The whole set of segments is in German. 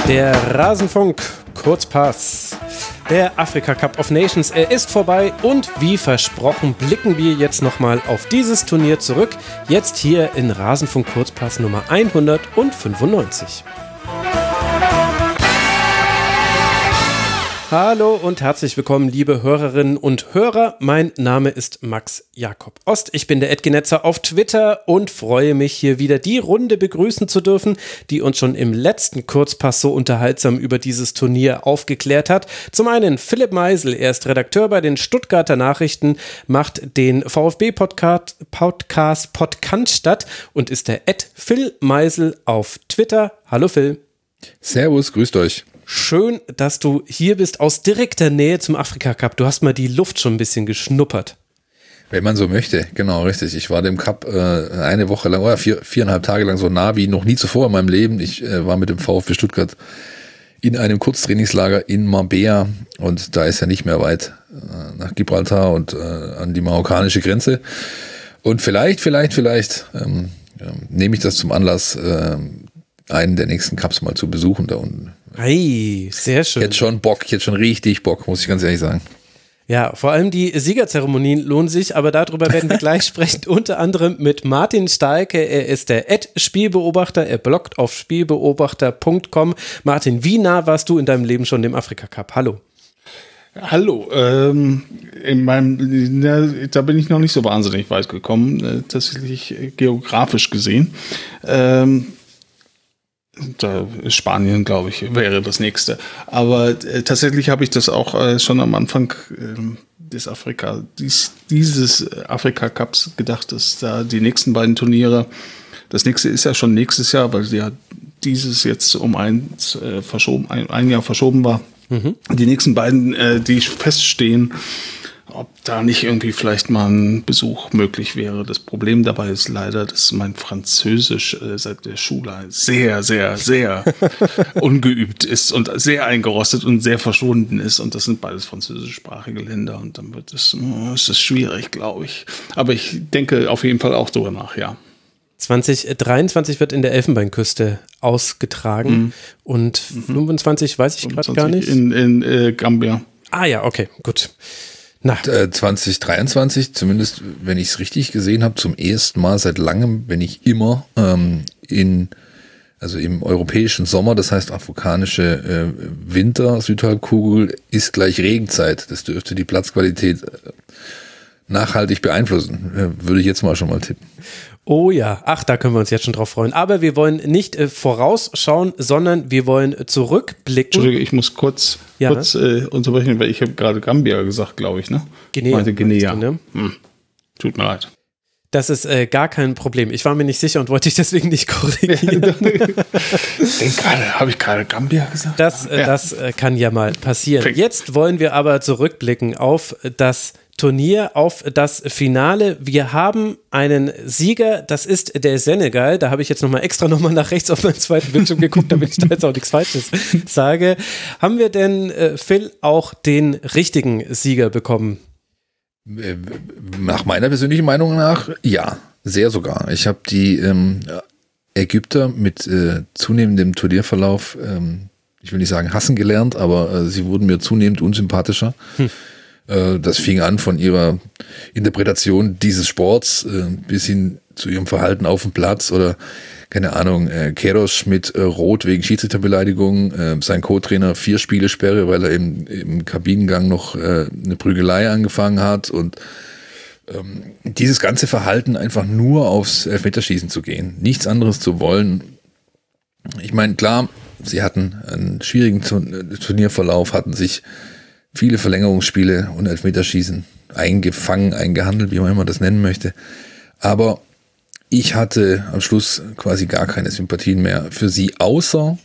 Der Rasenfunk Kurzpass. Der Afrika Cup of Nations, er ist vorbei und wie versprochen blicken wir jetzt nochmal auf dieses Turnier zurück. Jetzt hier in Rasenfunk Kurzpass Nummer 195. Hallo und herzlich willkommen, liebe Hörerinnen und Hörer. Mein Name ist Max Jakob Ost. Ich bin der Edgenetzer auf Twitter und freue mich, hier wieder die Runde begrüßen zu dürfen, die uns schon im letzten Kurzpass so unterhaltsam über dieses Turnier aufgeklärt hat. Zum einen Philipp Meisel, er ist Redakteur bei den Stuttgarter Nachrichten, macht den VfB-Podcast Podcaststadt und ist der Phil Meisel auf Twitter. Hallo Phil. Servus, grüßt euch. Schön, dass du hier bist, aus direkter Nähe zum Afrika Cup. Du hast mal die Luft schon ein bisschen geschnuppert. Wenn man so möchte, genau, richtig. Ich war dem Cup eine Woche lang, oder 4,5 Tage lang so nah wie noch nie zuvor in meinem Leben. Ich war mit dem VfB Stuttgart in einem Kurztrainingslager in Marbella und da ist ja nicht mehr weit nach Gibraltar und an die marokkanische Grenze. Und vielleicht nehme ich das zum Anlass, einen der nächsten Cups mal zu besuchen da unten. Hey, sehr schön. Ich hätte schon richtig Bock, muss ich ganz ehrlich sagen. Ja, vor allem die Siegerzeremonien lohnen sich, aber darüber werden wir gleich sprechen, unter anderem mit Martin Stahlke. Er ist der @Spielbeobachter, er bloggt auf spielbeobachter.com. Martin, wie nah warst du in deinem Leben schon dem Afrika Cup? Hallo. Hallo, da bin ich noch nicht so wahnsinnig weit gekommen, tatsächlich geografisch gesehen. Da ist Spanien, glaube ich, wäre das nächste. Aber tatsächlich habe ich das auch schon am Anfang dieses Afrika Cups gedacht, dass da die nächsten beiden Turniere, das nächste ist ja schon nächstes Jahr, weil ja dieses jetzt um ein Jahr verschoben war. Mhm. Die nächsten beiden, die feststehen, ob da nicht irgendwie vielleicht mal ein Besuch möglich wäre. Das Problem dabei ist leider, dass mein Französisch seit der Schule sehr, sehr, sehr ungeübt ist und sehr eingerostet und sehr verschwunden ist. Und das sind beides französischsprachige Länder. Und dann ist es schwierig, glaube ich. Aber ich denke auf jeden Fall auch darüber nach, ja. 2023 wird in der Elfenbeinküste ausgetragen und 25 weiß ich gerade gar nicht. In Gambia. Ah ja, okay, gut. 2023, zumindest wenn ich es richtig gesehen habe, zum ersten Mal seit langem bin ich immer im europäischen Sommer, das heißt afrikanische Winter, Südhalbkugel ist gleich Regenzeit. Das dürfte die Platzqualität nachhaltig beeinflussen, würde ich jetzt mal schon mal tippen. Oh ja, ach, da können wir uns jetzt schon drauf freuen. Aber wir wollen nicht vorausschauen, sondern wir wollen zurückblicken. Entschuldige, ich muss kurz unterbrechen, weil ich habe gerade Gambia gesagt, glaube ich, ne? Guinea. Tut mir leid. Das ist gar kein Problem. Ich war mir nicht sicher und wollte dich deswegen nicht korrigieren. Habe ich gerade Gambia gesagt? Das kann ja mal passieren. Jetzt wollen wir aber zurückblicken auf das Turnier, auf das Finale. Wir haben einen Sieger, das ist der Senegal. Da habe ich jetzt extra nochmal nach rechts auf meinen zweiten Bildschirm geguckt, damit ich da jetzt auch nichts Falsches sage. Haben wir denn, Phil, auch den richtigen Sieger bekommen? Nach meiner persönlichen Meinung nach, ja, sehr sogar. Ich habe die Ägypter mit zunehmendem Turnierverlauf, ich will nicht sagen hassen gelernt, aber sie wurden mir zunehmend unsympathischer. Das fing an von ihrer Interpretation dieses Sports bis hin zu ihrem Verhalten auf dem Platz oder, keine Ahnung, Queiroz mit Rot wegen Schiedsrichterbeleidigung, sein Co-Trainer 4 Spiele Sperre, weil er im Kabinengang noch eine Prügelei angefangen hat und dieses ganze Verhalten einfach nur aufs Elfmeterschießen zu gehen, nichts anderes zu wollen. Ich meine, klar, sie hatten einen schwierigen Turnierverlauf, hatten sich viele Verlängerungsspiele und Elfmeterschießen eingefangen, eingehandelt, wie man immer das nennen möchte. Aber ich hatte am Schluss quasi gar keine Sympathien mehr für sie, außer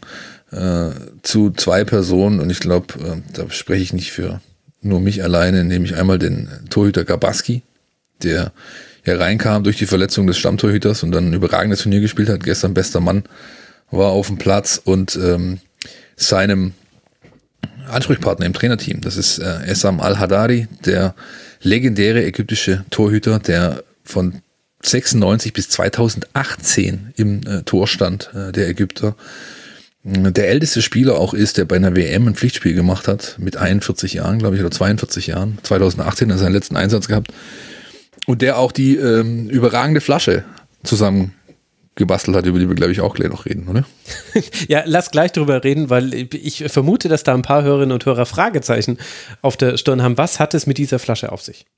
zu 2 Personen. Und ich glaube, da spreche ich nicht für nur mich alleine, nämlich einmal den Torhüter Gabaski, der reinkam durch die Verletzung des Stammtorhüters und dann ein überragendes Turnier gespielt hat. Gestern bester Mann war auf dem Platz und seinem Ansprechpartner im Trainerteam. Das ist Essam Al-Hadari, der legendäre ägyptische Torhüter, der von 96 bis 2018 im Tor stand, der Ägypter. der älteste Spieler auch ist, der bei einer WM ein Pflichtspiel gemacht hat, mit 41 Jahren, glaube ich, oder 42 Jahren. 2018 hat er seinen letzten Einsatz gehabt. Und der auch die überragende Flasche zusammen gebastelt hat, über die wir, glaube ich, auch gleich noch reden, oder? Ja, lass gleich drüber reden, weil ich vermute, dass da ein paar Hörerinnen und Hörer Fragezeichen auf der Stirn haben. Was hat es mit dieser Flasche auf sich?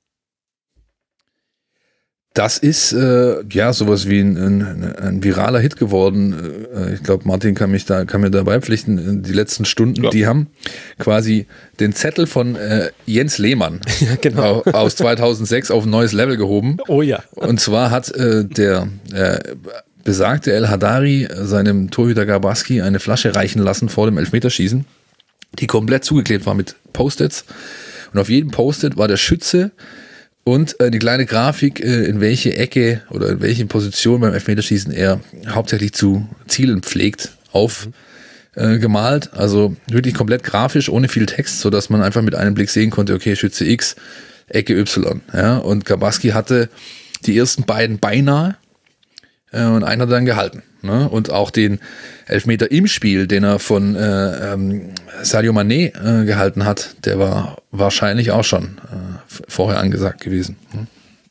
Das ist sowas wie ein viraler Hit geworden. Ich glaube, Martin kann mir da beipflichten. Die letzten Stunden, die haben quasi den Zettel von Jens Lehmann aus 2006 auf ein neues Level gehoben. Oh ja. Und zwar hat der besagte El Hadari seinem Torhüter Garbaski eine Flasche reichen lassen vor dem Elfmeterschießen, die komplett zugeklebt war mit Post-its. Und auf jedem Post-it war der Schütze und eine kleine Grafik, in welche Ecke oder in welche Position beim Elfmeterschießen er hauptsächlich zu zielen pflegt, aufgemalt. Also wirklich komplett grafisch, ohne viel Text, sodass man einfach mit einem Blick sehen konnte, okay, Schütze X, Ecke Y. Ja? Und Garbaski hatte die ersten beiden beinahe und einer dann gehalten. Ne? Und auch den Elfmeter im Spiel, den er von Sadio Mané gehalten hat, der war wahrscheinlich auch schon vorher angesagt gewesen. Ne?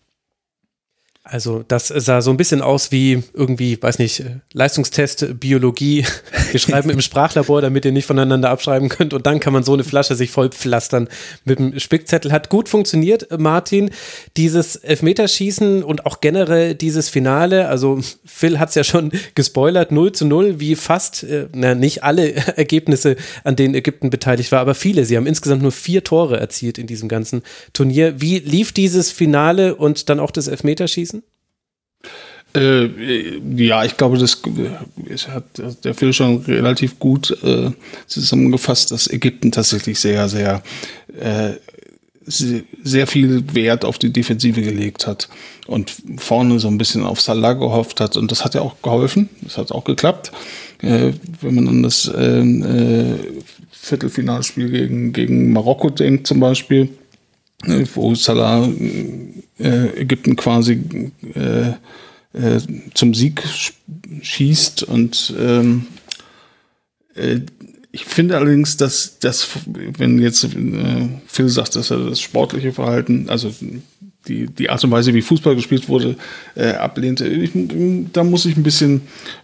Also das sah so ein bisschen aus wie irgendwie, weiß nicht, Leistungstest, Biologie, wir schreiben im Sprachlabor, damit ihr nicht voneinander abschreiben könnt und dann kann man so eine Flasche sich voll pflastern mit dem Spickzettel. Hat gut funktioniert, Martin, dieses Elfmeterschießen und auch generell dieses Finale, also Phil hat es ja schon gespoilert, 0:0, wie fast, nicht alle Ergebnisse, an denen Ägypten beteiligt war, aber viele. Sie haben insgesamt nur 4 Tore erzielt in diesem ganzen Turnier. Wie lief dieses Finale und dann auch das Elfmeterschießen? Ja, ich glaube, das hat der Phil schon relativ gut zusammengefasst, dass Ägypten tatsächlich sehr, sehr, sehr viel Wert auf die Defensive gelegt hat und vorne so ein bisschen auf Salah gehofft hat. Und das hat ja auch geholfen. Das hat auch geklappt. Wenn man an das Viertelfinalspiel gegen Marokko denkt zum Beispiel, wo Salah Ägypten quasi zum Sieg schießt und ich finde allerdings, dass das, wenn jetzt Phil sagt, dass er das sportliche Verhalten, also die Art und Weise, wie Fußball gespielt wurde, ablehnte, da muss ich ein bisschen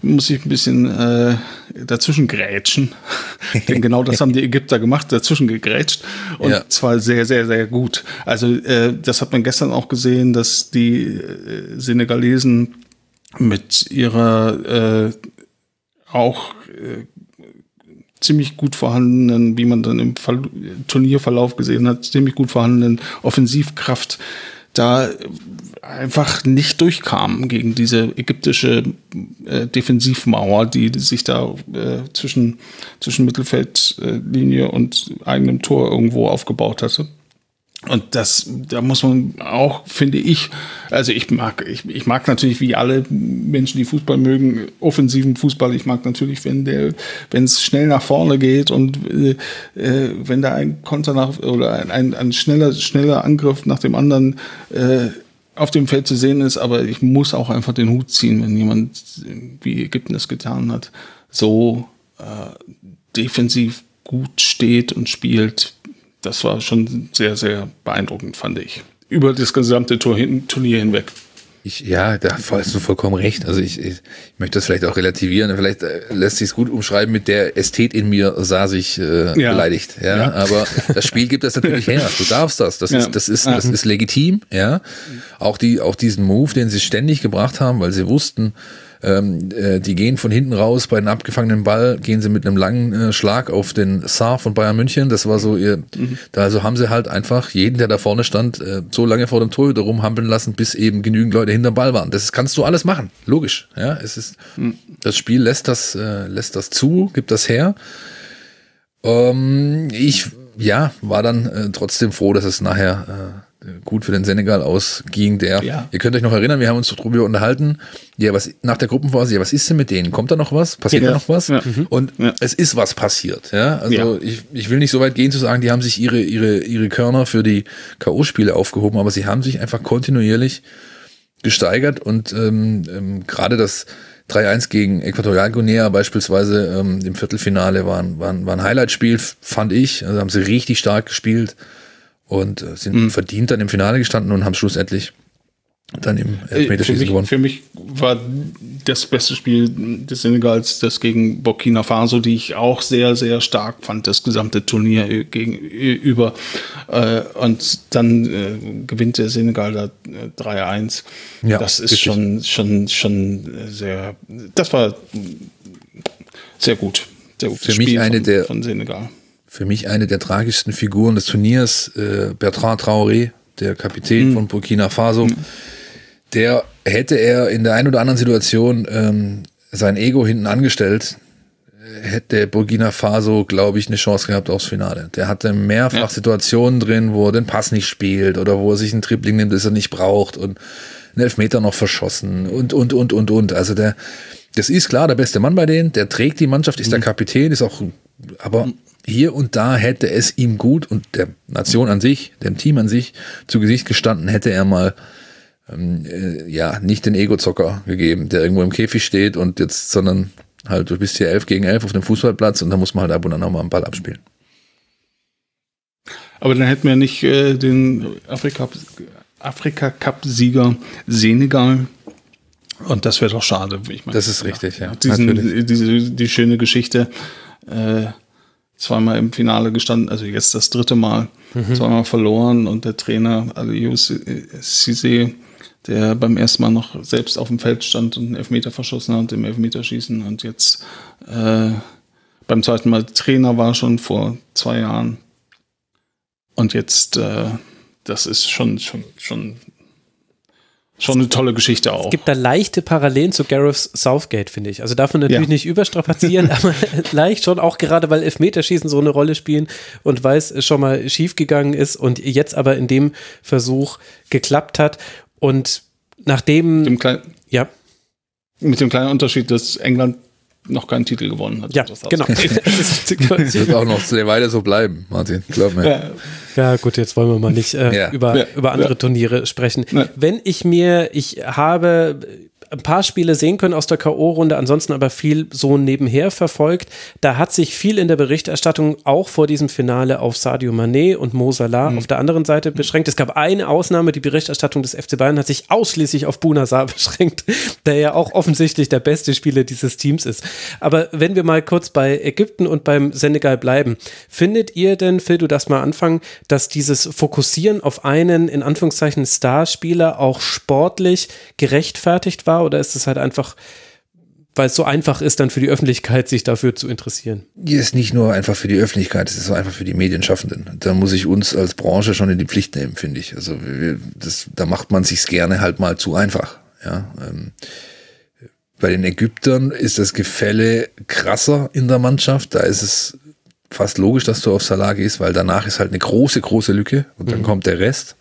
dazwischen grätschen. Denn genau das haben die Ägypter gemacht, dazwischen gegrätscht. Und zwar sehr, sehr, sehr gut. Also das hat man gestern auch gesehen, dass die Senegalesen mit ihrer auch ziemlich gut vorhandenen, wie man dann im Turnierverlauf gesehen hat, ziemlich gut vorhandenen Offensivkraft da einfach nicht durchkam gegen diese ägyptische Defensivmauer, die sich da zwischen Mittelfeldlinie und eigenem Tor irgendwo aufgebaut hatte. Und da muss man auch, finde ich, also ich mag natürlich, wie alle Menschen, die Fußball mögen, offensiven Fußball. Ich mag natürlich, wenn es schnell nach vorne geht und wenn da ein Konter oder ein schneller Angriff nach dem anderen auf dem Feld zu sehen ist. Aber ich muss auch einfach den Hut ziehen, wenn jemand, wie Ägypten es getan hat, so defensiv gut steht und spielt. Das war schon sehr, sehr beeindruckend, fand ich. Über das gesamte Turnier hinweg. Da hast du vollkommen recht. Also ich möchte das vielleicht auch relativieren. Vielleicht lässt sich es gut umschreiben mit der Ästhet in mir sah sich beleidigt. Ja? Aber das Spiel gibt das natürlich her. Du darfst das. Das ist legitim. Ja. Auch diesen Move, den sie ständig gebracht haben, weil sie wussten, die gehen von hinten raus, bei einem abgefangenen Ball gehen sie mit einem langen Schlag auf den Sarr von Bayern München, das war so also haben sie halt einfach jeden, der da vorne stand, so lange vor dem Torhüter rumhampeln lassen, bis eben genügend Leute hinterm Ball waren. Das kannst du alles machen, logisch. Ja, das Spiel lässt das zu, gibt das her. Ich war dann trotzdem froh, dass es nachher gut für den Senegal ausging. Ihr könnt euch noch erinnern, wir haben uns darüber unterhalten, nach der Gruppenphase, was ist denn mit denen? Kommt da noch was? Passiert da noch was? Ja. Und es ist was passiert. Ja? Also ich will nicht so weit gehen zu sagen, die haben sich ihre Körner für die K.O.-Spiele aufgehoben, aber sie haben sich einfach kontinuierlich gesteigert und gerade 3-1 gegen Äquatorialguinea beispielsweise im Viertelfinale war ein Highlight-Spiel, fand ich. Also haben sie richtig stark gespielt und sind verdient dann im Finale gestanden und haben schlussendlich dann im Elfmeterschießen gewonnen. Für mich war das beste Spiel des Senegals das gegen Burkina Faso, die ich auch sehr, sehr stark fand, das gesamte Turnier gegenüber. Und dann gewinnt der Senegal da 3-1. Ja, das ist schon sehr, das war sehr gut. Sehr gutes Spiel von Senegal. Für mich eine der tragischsten Figuren des Turniers, Bertrand Traoré, der Kapitän von Burkina Faso. Der hätte er in der einen oder anderen Situation sein Ego hinten angestellt, hätte Burkina Faso, glaube ich, eine Chance gehabt aufs Finale. Der hatte mehrfach Situationen drin, wo er den Pass nicht spielt oder wo er sich einen Dribbling nimmt, das er nicht braucht und einen Elfmeter noch verschossen und. Also das ist klar der beste Mann bei denen, der trägt die Mannschaft, ist der Kapitän, ist auch, aber hier und da hätte es ihm gut und der Nation an sich, dem Team an sich zu Gesicht gestanden, hätte er mal nicht den Ego-Zocker gegeben, der irgendwo im Käfig steht und jetzt, sondern halt, du bist hier 11 gegen 11 auf dem Fußballplatz und da muss man halt ab und an auch mal einen Ball abspielen. Aber dann hätten wir nicht den Afrika-Cup-Sieger Senegal und das wäre doch schade. Ich meine, das ist richtig, ja. Die schöne Geschichte, zweimal im Finale gestanden, also jetzt das dritte Mal, zweimal verloren und der Trainer Aliou Cissé, der beim ersten Mal noch selbst auf dem Feld stand und einen Elfmeter verschossen hat im Elfmeterschießen und jetzt beim zweiten Mal Trainer war schon vor 2 Jahren und jetzt das ist schon eine tolle Geschichte auch. Es gibt da leichte Parallelen zu Gareth Southgate, finde ich. Also darf man natürlich nicht überstrapazieren, aber leicht schon, auch gerade weil Elfmeterschießen so eine Rolle spielen und weil es schon mal schief gegangen ist und jetzt aber in dem Versuch geklappt hat. Und nachdem... Mit dem kleinen Unterschied, dass England noch keinen Titel gewonnen hat. Ja, genau. Das wird auch noch sehr weiter so bleiben, Martin. Glaub mir. Ja, gut, jetzt wollen wir mal nicht über andere Turniere sprechen. Ja. Ich habe ein paar Spiele sehen können aus der K.O.-Runde, ansonsten aber viel so nebenher verfolgt. Da hat sich viel in der Berichterstattung auch vor diesem Finale auf Sadio Mané und Mo Salah auf der anderen Seite beschränkt. Es gab eine Ausnahme, die Berichterstattung des FC Bayern hat sich ausschließlich auf Bouna Sarr beschränkt, der ja auch offensichtlich der beste Spieler dieses Teams ist. Aber wenn wir mal kurz bei Ägypten und beim Senegal bleiben, findet ihr denn, Phil, du darfst mal anfangen, dass dieses Fokussieren auf einen, in Anführungszeichen, Starspieler auch sportlich gerechtfertigt war? Oder ist es halt einfach, weil es so einfach ist, dann für die Öffentlichkeit sich dafür zu interessieren? Ist nicht nur einfach für die Öffentlichkeit, es ist auch einfach für die Medienschaffenden. Da muss ich uns als Branche schon in die Pflicht nehmen, finde ich. Also da macht man sich's gerne halt mal zu einfach. Ja, bei den Ägyptern ist das Gefälle krasser in der Mannschaft. Da ist es fast logisch, dass du auf Salah gehst, weil danach ist halt eine große, große Lücke und dann kommt der Rest.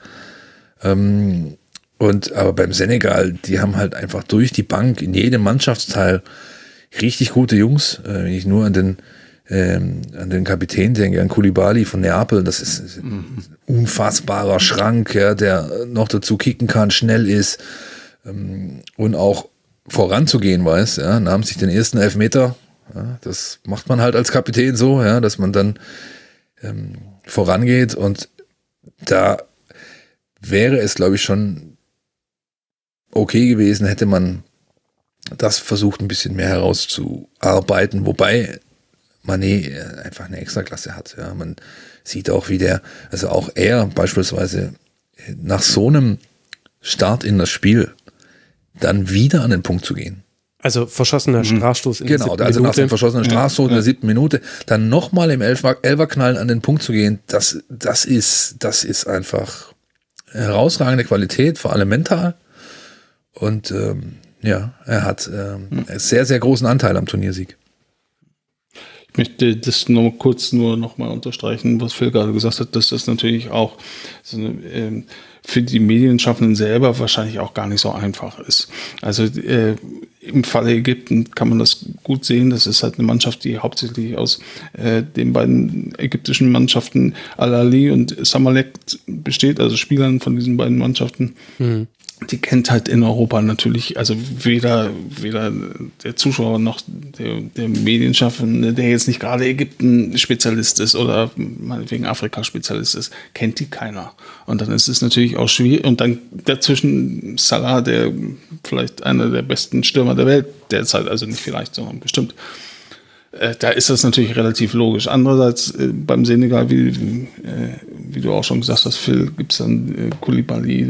Aber beim Senegal, die haben halt einfach durch die Bank in jedem Mannschaftsteil richtig gute Jungs. Wenn ich nur an den Kapitän denke, an Koulibaly von Neapel, das ist ein unfassbarer Schrank, ja, der noch dazu kicken kann, schnell ist und auch voranzugehen weiß. Ja, nahm sich den ersten Elfmeter. Ja, das macht man halt als Kapitän so, ja, dass man dann vorangeht und da wäre es, glaube ich, schon okay gewesen, hätte man das versucht, ein bisschen mehr herauszuarbeiten, wobei Mané einfach eine Extraklasse hat. Ja. Man sieht auch, also auch er beispielsweise nach so einem Start in das Spiel dann wieder an den Punkt zu gehen. Also verschossener Strafstoß in der 7. Minute. Genau, also nach dem verschossenen Strafstoß in der 7. Minute, dann nochmal im Elferknallen an den Punkt zu gehen, das ist einfach herausragende Qualität, vor allem mental. Und er hat einen sehr, sehr großen Anteil am Turniersieg. Ich möchte das noch mal unterstreichen, was Phil gerade gesagt hat, dass das natürlich auch für die Medienschaffenden selber wahrscheinlich auch gar nicht so einfach ist. Also im Falle Ägypten kann man das gut sehen. Das ist halt eine Mannschaft, die hauptsächlich aus den beiden ägyptischen Mannschaften Al Ahly und Samalek besteht, also Spielern von diesen beiden Mannschaften. die kennt halt in Europa natürlich, also weder der Zuschauer noch der Medienschaffende, der jetzt nicht gerade Ägypten-Spezialist ist oder meinetwegen Afrika-Spezialist ist, kennt die keiner. Und dann ist es natürlich auch schwierig. Und dann dazwischen Salah, der vielleicht einer der besten Stürmer der Welt derzeit, also nicht vielleicht, sondern bestimmt. Da ist das natürlich relativ logisch. Andererseits beim Senegal, wie du auch schon gesagt hast, Phil, gibt es dann Koulibaly,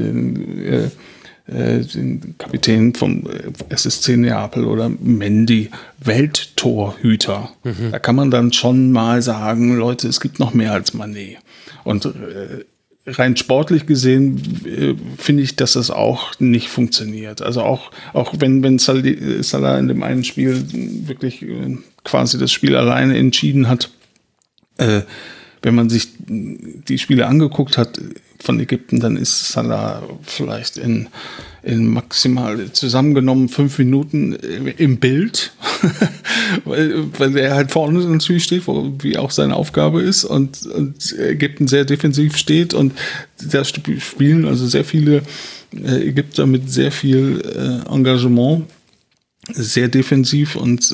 den Kapitän vom SSC Neapel oder Mendy, Welttorhüter. Da kann man dann schon mal sagen, Leute, es gibt noch mehr als Mané. Und rein sportlich gesehen finde ich, dass das auch nicht funktioniert. Also auch wenn Salah in dem einen Spiel wirklich quasi das Spiel alleine entschieden hat, wenn man sich die Spiele angeguckt hat von Ägypten, dann ist Salah vielleicht in maximal zusammengenommen 5 Minuten im Bild, weil er halt vorne natürlich steht, wie auch seine Aufgabe ist und Ägypten sehr defensiv steht und da spielen also sehr viele Ägypter mit sehr viel Engagement, sehr defensiv und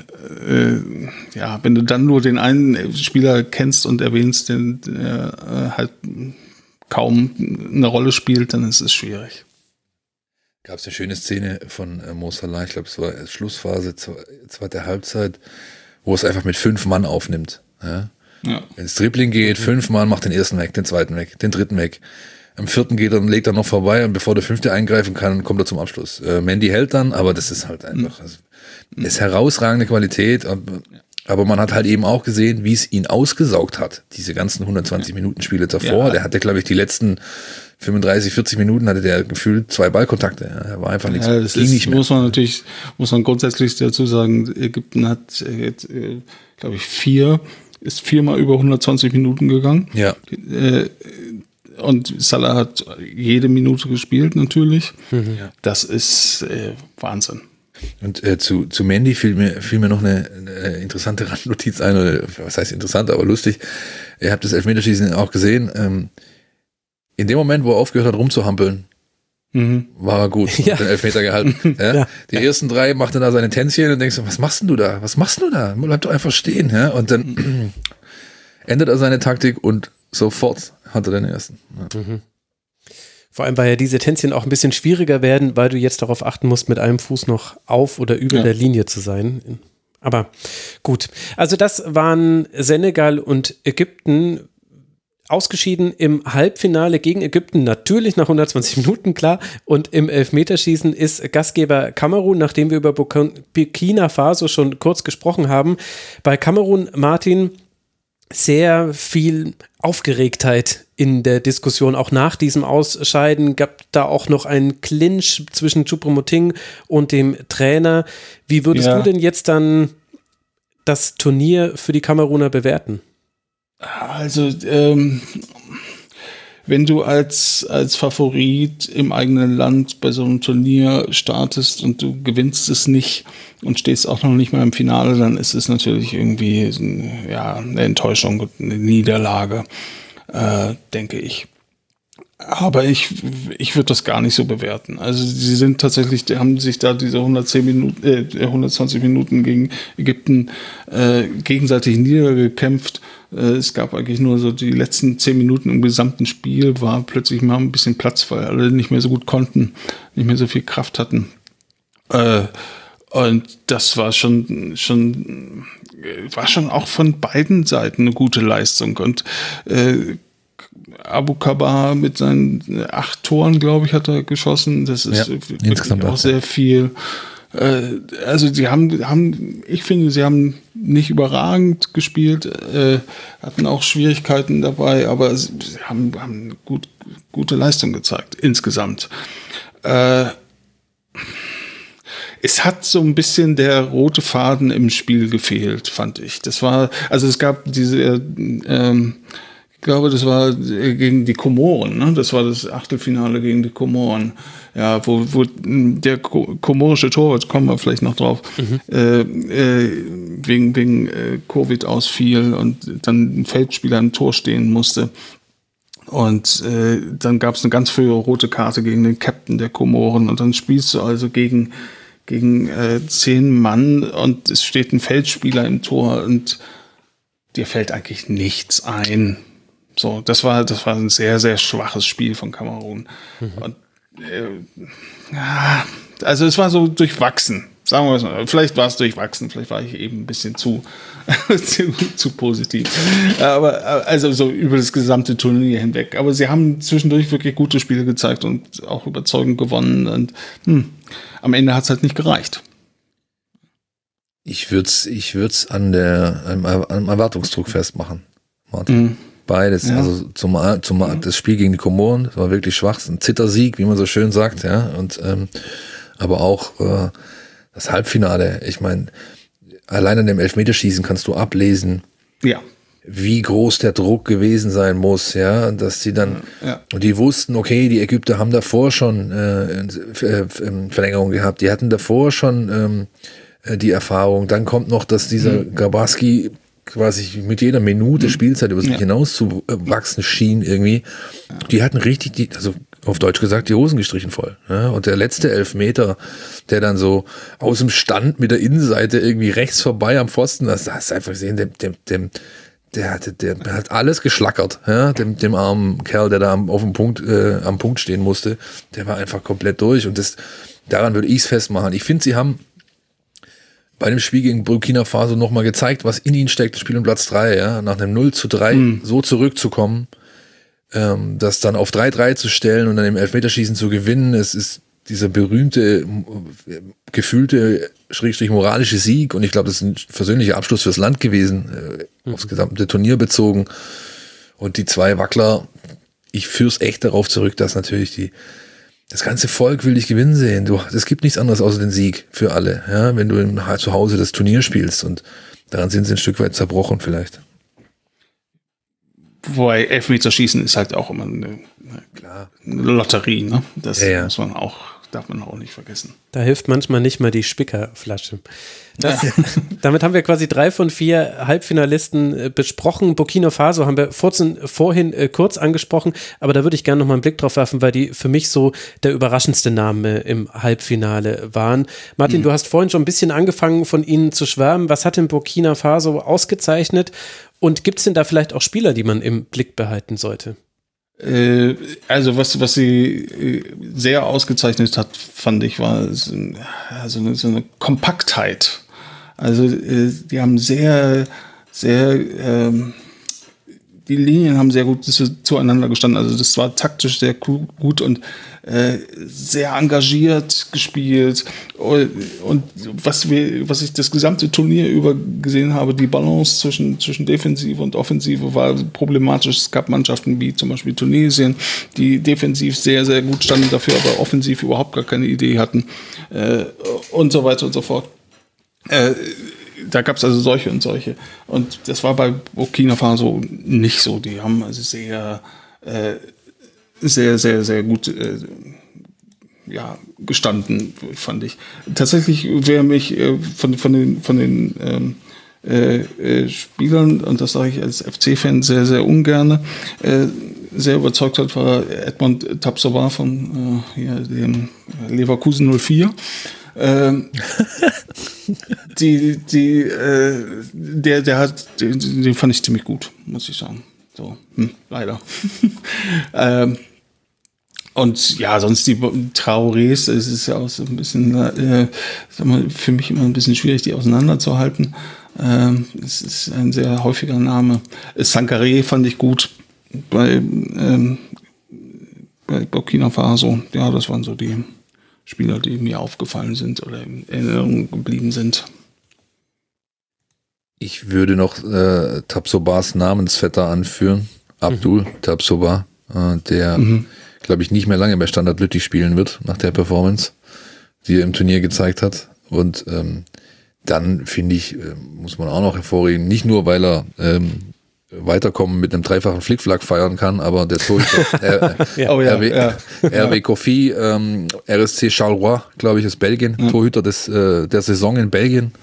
wenn du dann nur den einen Spieler kennst und erwähnst, der halt kaum eine Rolle spielt, dann ist es schwierig. Gab es eine schöne Szene von Mo Salah, ich glaube, es war Schlussphase, zweite Halbzeit, wo es einfach mit 5 Mann aufnimmt. Ja? Ja. Wenn es Dribbling geht, 5 Mann, macht den ersten weg, den zweiten weg, den dritten weg. Am 4. geht er und legt er noch vorbei und bevor der 5. eingreifen kann, kommt er zum Abschluss. Mendy hält dann, aber das ist halt einfach, ist herausragende Qualität, aber man hat halt eben auch gesehen, wie es ihn ausgesaugt hat, diese ganzen 120 Minuten Spiele davor. Ja. Der hatte, glaube ich, die letzten 35, 40 Minuten hatte der gefühlt 2 Ballkontakte. Er war einfach nichts. Ja, das muss man grundsätzlich dazu sagen, Ägypten hat jetzt, glaube ich, 4-mal über 120 Minuten gegangen. Ja. Und Salah hat jede Minute gespielt natürlich. Ja. Das ist Wahnsinn. Und zu Mendy fiel mir noch eine interessante Randnotiz ein, oder was heißt interessant, aber lustig. Ihr habt das Elfmeterschießen auch gesehen. In dem Moment, wo er aufgehört hat rumzuhampeln, war er gut, hat den Elfmeter gehalten. Ja? Ja. Die ersten 3 machte da seine Tänzchen und denkst, was machst denn du da? Was machst du da? Bleib doch einfach stehen. Ja? Und dann ändert er seine Taktik und sofort hat er den ersten. Ja. Vor allem, weil ja diese Tänzchen auch ein bisschen schwieriger werden, weil du jetzt darauf achten musst, mit einem Fuß noch auf oder über der Linie zu sein. Aber gut. Also das waren Senegal und Ägypten. Ausgeschieden im Halbfinale gegen Ägypten, natürlich nach 120 Minuten, klar. Und im Elfmeterschießen ist Gastgeber Kamerun, nachdem wir über Burkina Faso schon kurz gesprochen haben. Bei Kamerun, Martin, sehr viel Aufgeregtheit in der Diskussion, auch nach diesem Ausscheiden gab da auch noch einen Clinch zwischen Choupo-Moting und dem Trainer. Wie würdest du denn jetzt dann das Turnier für die Kameruner bewerten? Also, wenn du als Favorit im eigenen Land bei so einem Turnier startest und du gewinnst es nicht und stehst auch noch nicht mal im Finale, dann ist es natürlich irgendwie eine Enttäuschung, eine Niederlage, denke ich. Aber ich würde das gar nicht so bewerten. Also sie sind tatsächlich, die haben sich da diese 120 Minuten gegen Ägypten gegenseitig niedergekämpft. Es gab eigentlich nur so die letzten 10 Minuten im gesamten Spiel, war plötzlich mal ein bisschen Platz, weil alle nicht mehr so gut konnten, nicht mehr so viel Kraft hatten. Und das war schon auch von beiden Seiten eine gute Leistung. Und Abu Kabah mit seinen 8 Toren, glaube ich, hat er geschossen. Das ist insgesamt auch sehr viel. Also ich finde, sie haben nicht überragend gespielt, hatten auch Schwierigkeiten dabei, aber sie haben gute Leistung gezeigt, insgesamt. Es hat so ein bisschen der rote Faden im Spiel gefehlt, fand ich. Es gab diese ich glaube, das war gegen die Komoren, ne? Das war das Achtelfinale gegen die Komoren. Ja, wo der komorische Torwart, kommen wir vielleicht noch drauf, wegen Covid ausfiel und dann ein Feldspieler im Tor stehen musste. Und dann gab es eine ganz frühe rote Karte gegen den Captain der Komoren. Und dann spielst du also gegen 10 Mann und es steht ein Feldspieler im Tor und dir fällt eigentlich nichts ein. So, das war ein sehr, sehr schwaches Spiel von Kamerun. Und, also es war so durchwachsen. Sagen wir es mal. Vielleicht war es durchwachsen, vielleicht war ich eben ein bisschen zu positiv. Aber also so über das gesamte Turnier hinweg. Aber sie haben zwischendurch wirklich gute Spiele gezeigt und auch überzeugend gewonnen. Und am Ende hat es halt nicht gereicht. Ich würd's am Erwartungsdruck festmachen, Martin. Beides. Ja. Also zum das Spiel gegen die Komoren, das war wirklich schwach, ein Zittersieg, wie man so schön sagt, ja. Und aber auch das Halbfinale. Ich meine, allein an dem Elfmeterschießen kannst du ablesen, wie groß der Druck gewesen sein muss, ja, dass die dann, und die wussten, okay, die Ägypter haben davor schon Verlängerung gehabt, die hatten davor schon die Erfahrung, dann kommt noch, dass dieser Gabaski quasi mit jeder Minute Spielzeit über sich hinaus zu wachsen schien irgendwie. Die hatten richtig, also auf Deutsch gesagt, die Hosen gestrichen voll. Ja? Und der letzte Elfmeter, der dann so aus dem Stand mit der Innenseite irgendwie rechts vorbei am Pfosten, das hast du einfach gesehen, der hat alles geschlackert, ja? Dem armen Kerl, der da am Punkt stehen musste, der war einfach komplett durch. Und daran würde ich es festmachen. Ich finde, sie haben bei dem Spiel gegen Burkina Faso nochmal gezeigt, was in ihnen steckt, das Spiel um Platz 3, ja, nach einem 0:3 so zurückzukommen, das dann auf 3:3 zu stellen und dann im Elfmeterschießen zu gewinnen. Es ist dieser berühmte, gefühlte, moralische Sieg und ich glaube, das ist ein versöhnlicher Abschluss fürs Land gewesen, aufs gesamte Turnier bezogen. Und die 2 Wackler, ich führe es echt darauf zurück, dass natürlich das ganze Volk will dich gewinnen sehen. Es gibt nichts anderes außer den Sieg für alle, ja, wenn du zu Hause das Turnier spielst und daran sind sie ein Stück weit zerbrochen vielleicht. Wobei Elfmeterschießen ist halt auch immer eine Lotterie, ne? Das darf man auch nicht vergessen. Da hilft manchmal nicht mal die Spickerflasche. Damit haben wir quasi 3 von 4 Halbfinalisten besprochen. Burkina Faso haben wir vorhin kurz angesprochen, aber da würde ich gerne noch mal einen Blick drauf werfen, weil die für mich so der überraschendste Name im Halbfinale waren. Martin, du hast vorhin schon ein bisschen angefangen, von ihnen zu schwärmen. Was hat denn Burkina Faso ausgezeichnet? Und gibt es denn da vielleicht auch Spieler, die man im Blick behalten sollte? Also was sie sehr ausgezeichnet hat, fand ich, war so eine Kompaktheit. Also die haben sehr, sehr, die Linien haben sehr gut zueinander gestanden. Also das war taktisch sehr gut und sehr engagiert gespielt. Und was ich das gesamte Turnier über gesehen habe, die Balance zwischen Defensive und Offensive war problematisch. Es gab Mannschaften wie zum Beispiel Tunesien, die defensiv sehr, sehr gut standen, dafür aber offensiv überhaupt gar keine Idee hatten und so weiter und so fort. Da gab es also solche und solche. Und das war bei Burkina Faso nicht so. Die haben also sehr, sehr, sehr gut gestanden, fand ich. Tatsächlich wäre mich von den Spielern, und das sage ich als FC-Fan sehr, sehr ungern, sehr überzeugt hat, war Edmond Tapsoba von dem Leverkusen 04. Den fand ich ziemlich gut, muss ich sagen. So, leider. Und ja, sonst die Traorés, es ist ja auch so ein bisschen, für mich immer ein bisschen schwierig, die auseinanderzuhalten. Es ist ein sehr häufiger Name. Sankaré fand ich gut bei Burkina Faso. Ja, das waren so die Spieler, die mir aufgefallen sind oder in Erinnerung geblieben sind. Ich würde noch Tapsobas Namensvetter anführen, Abdul Tapsoba, der, glaube ich, nicht mehr lange bei Standard Lüttich spielen wird, nach der Performance, die er im Turnier gezeigt hat. Und dann, finde ich, muss man auch noch hervorheben, nicht nur, weil er weiterkommen mit einem 3-fachen Flickflack feiern kann, aber der Torhüter RW Kofi, RSC Charleroi, glaube ich, ist Belgien, Torhüter der Saison in Belgien.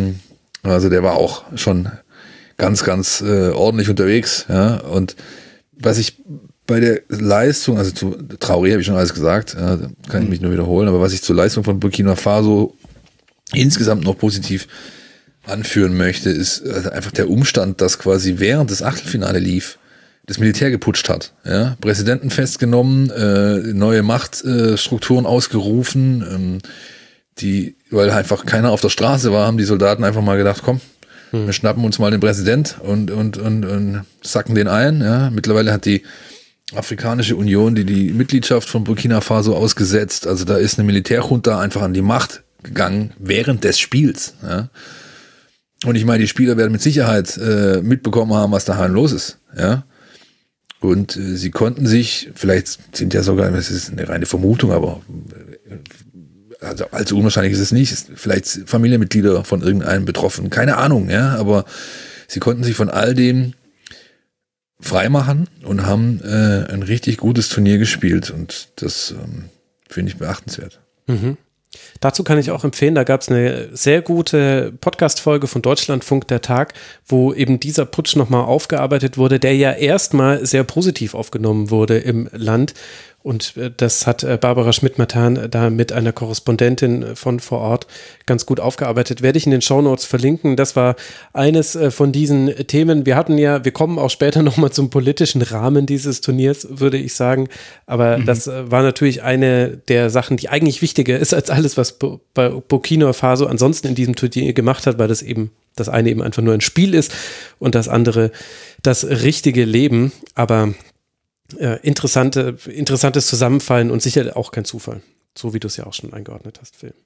Also der war auch schon ganz, ganz ordentlich unterwegs, ja, und was ich bei der Leistung, also zu Traoré habe ich schon alles gesagt, da kann ich mich nur wiederholen, aber was ich zur Leistung von Burkina Faso insgesamt noch positiv anführen möchte, ist einfach der Umstand, dass quasi während das Achtelfinale lief, das Militär geputscht hat. Ja? Präsidenten festgenommen, neue Machtstrukturen ausgerufen, weil einfach keiner auf der Straße war, haben die Soldaten einfach mal gedacht, komm, wir schnappen uns mal den Präsident und sacken den ein. Ja? Mittlerweile hat die Afrikanische Union die Mitgliedschaft von Burkina Faso ausgesetzt. Also da ist eine Militärjunta einfach an die Macht gegangen während des Spiels. Ja? Und ich meine, die Spieler werden mit Sicherheit mitbekommen haben, was daheim los ist. Ja? Und sie konnten sich, vielleicht sind ja sogar, das ist eine reine Vermutung, aber also allzu unwahrscheinlich ist es nicht, vielleicht Familienmitglieder von irgendeinem betroffen, keine Ahnung, ja, aber sie konnten sich von all dem freimachen und haben ein richtig gutes Turnier gespielt und das finde ich beachtenswert. Mhm. Dazu kann ich auch empfehlen, da gab es eine sehr gute Podcast-Folge von Deutschlandfunk der Tag, wo eben dieser Putsch nochmal aufgearbeitet wurde, der ja erstmal sehr positiv aufgenommen wurde im Land. Und das hat Barbara Schmidt-Mathan da mit einer Korrespondentin von vor Ort ganz gut aufgearbeitet. Werde ich in den Shownotes verlinken. Das war eines von diesen Themen. Wir kommen auch später nochmal zum politischen Rahmen dieses Turniers, würde ich sagen. Aber das war natürlich eine der Sachen, die eigentlich wichtiger ist als alles, was bei Burkina Faso ansonsten in diesem Turnier gemacht hat, weil das eine eben einfach nur ein Spiel ist und das andere das richtige Leben. Aber interessantes Zusammenfallen und sicher auch kein Zufall, so wie du es ja auch schon eingeordnet hast, Phil.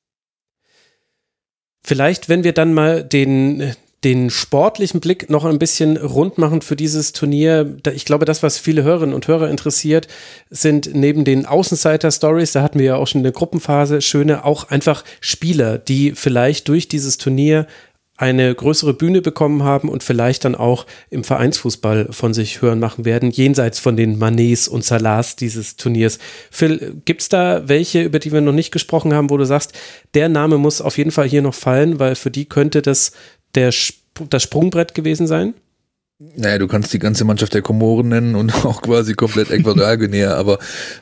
Vielleicht, wenn wir dann mal den sportlichen Blick noch ein bisschen rund machen für dieses Turnier. Ich glaube, das, was viele Hörerinnen und Hörer interessiert, sind neben den Außenseiter-Stories, da hatten wir ja auch schon in der Gruppenphase schöne, auch einfach Spieler, die vielleicht durch dieses Turnier eine größere Bühne bekommen haben und vielleicht dann auch im Vereinsfußball von sich hören machen werden, jenseits von den Manés und Salahs dieses Turniers. Phil, gibt's da welche, über die wir noch nicht gesprochen haben, wo du sagst, der Name muss auf jeden Fall hier noch fallen, weil für die könnte das Sprungbrett gewesen sein? Naja, du kannst die ganze Mannschaft der Komoren nennen und auch quasi komplett Äquatorialguinea, aber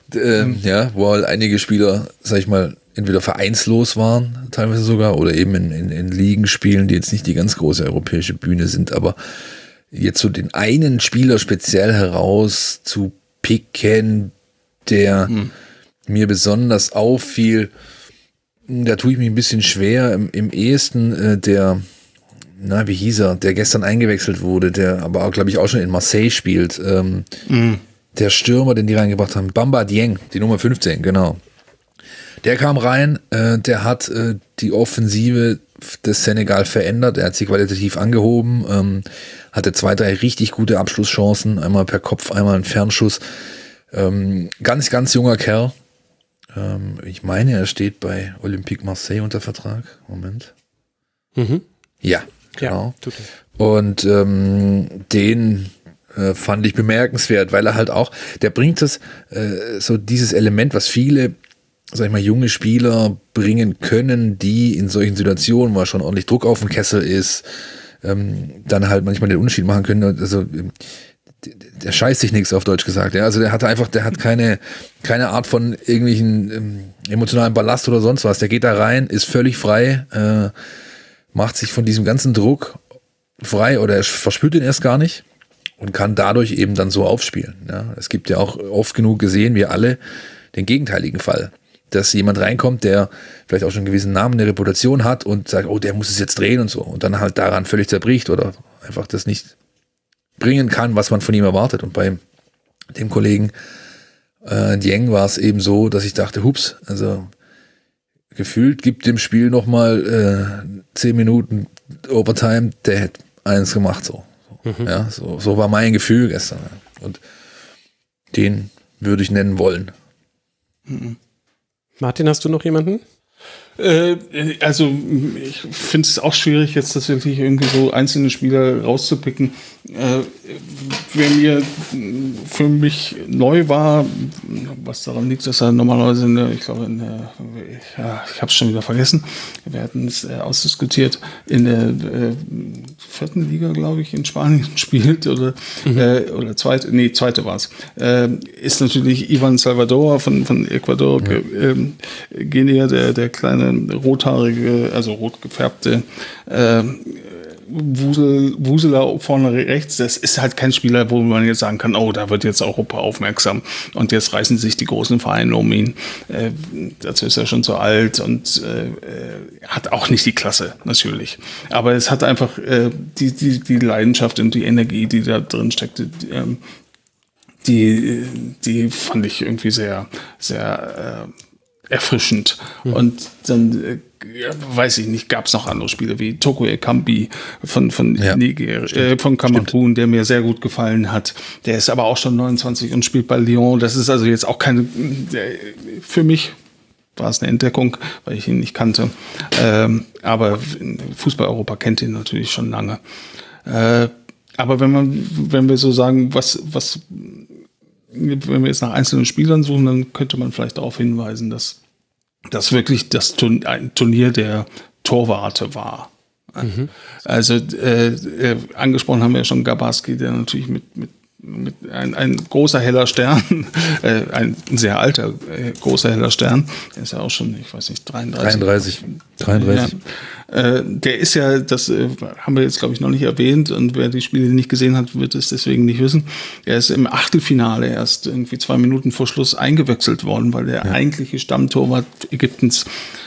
wo halt einige Spieler, sag ich mal, entweder vereinslos waren, teilweise sogar, oder eben in Ligen spielen, die jetzt nicht die ganz große europäische Bühne sind, aber jetzt so den einen Spieler speziell heraus zu picken, der mir besonders auffiel, da tue ich mich ein bisschen schwer, im ehesten wie hieß er, der gestern eingewechselt wurde, der aber auch, glaube ich, auch schon in Marseille spielt, der Stürmer, den die reingebracht haben, Bamba Dieng, die Nummer 15, genau. Der kam rein, der hat die Offensive des Senegal verändert, er hat sie qualitativ angehoben, hatte 2, 3 richtig gute Abschlusschancen, einmal per Kopf, einmal ein Fernschuss. Ganz, ganz junger Kerl. Ich meine, er steht bei Olympique Marseille unter Vertrag. Moment. Ja, genau. Ja, und den fand ich bemerkenswert, weil er halt auch, der bringt so dieses Element, was viele, sag ich mal, junge Spieler bringen können, die in solchen Situationen, wo schon ordentlich Druck auf dem Kessel ist, dann halt manchmal den Unterschied machen können. Also der scheißt sich nichts, auf Deutsch gesagt. Ja? Also der hat keine Art von irgendwelchen emotionalen Ballast oder sonst was. Der geht da rein, ist völlig frei, macht sich von diesem ganzen Druck frei oder er verspürt ihn erst gar nicht und kann dadurch eben dann so aufspielen. Ja? Es gibt ja auch oft genug gesehen, wir alle, den gegenteiligen Fall. Dass jemand reinkommt, der vielleicht auch schon einen gewissen Namen, eine Reputation hat und sagt, oh, der muss es jetzt drehen und so. Und dann halt daran völlig zerbricht oder einfach das nicht bringen kann, was man von ihm erwartet. Und bei dem Kollegen Dieng war es eben so, dass ich dachte, hups, also gefühlt gibt dem Spiel nochmal 10 Minuten Overtime, der hätte eins gemacht. So. Ja, so war mein Gefühl gestern. Und den würde ich nennen wollen. Martin, hast du noch jemanden? Also ich finde es auch schwierig, jetzt tatsächlich irgendwie so einzelne Spieler rauszupicken. Wer mir für mich neu war, was daran liegt, dass er normalerweise ich habe es schon wieder vergessen, wir hatten es ausdiskutiert, in der 4. Liga, glaube ich, in Spanien spielt oder zweite war es, ist natürlich Ivan Salvador von Ecuador, Guinea, der kleine rothaarige, also rot gefärbte Wuseler vorne rechts, das ist halt kein Spieler, wo man jetzt sagen kann, oh, da wird jetzt Europa aufmerksam und jetzt reißen sich die großen Vereine um ihn. Dazu ist er schon zu alt und hat auch nicht die Klasse, natürlich. Aber es hat einfach die Leidenschaft und die Energie, die da drin steckte, die fand ich irgendwie sehr, sehr erfrischend. Und dann weiß ich nicht, gab es noch andere Spiele wie Toko Ekambi von Niger, von Kamerun, der mir sehr gut gefallen hat. Der ist aber auch schon 29 und spielt bei Lyon. Das ist also jetzt auch keine, für mich war es eine Entdeckung, weil ich ihn nicht kannte. Aber Fußball-Europa kennt ihn natürlich schon lange. Aber wenn wir so sagen, wenn wir jetzt nach einzelnen Spielern suchen, dann könnte man vielleicht darauf hinweisen, dass das wirklich ein Turnier der Torwarte war. Mhm. Also angesprochen haben wir ja schon Gabarski, der natürlich mit ein großer heller Stern, ein sehr alter großer heller Stern, der ist ja auch schon, ich weiß nicht, 33. Ja. Der ist ja, das haben wir jetzt glaube ich noch nicht erwähnt und wer die Spiele nicht gesehen hat, wird es deswegen nicht wissen. Er ist im Achtelfinale erst irgendwie 2 Minuten vor Schluss eingewechselt worden, weil der eigentliche Stammtorwart Ägyptens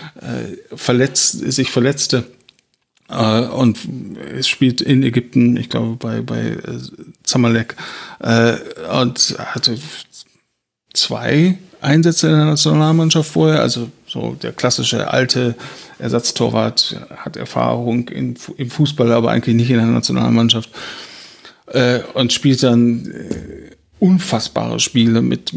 sich verletzte. Und es spielt in Ägypten, ich glaube bei Zamalek, und hatte 2 Einsätze in der Nationalmannschaft vorher, also so der klassische alte Ersatztorwart, hat Erfahrung im Fußball, aber eigentlich nicht in der Nationalmannschaft, und spielt dann unfassbare Spiele mit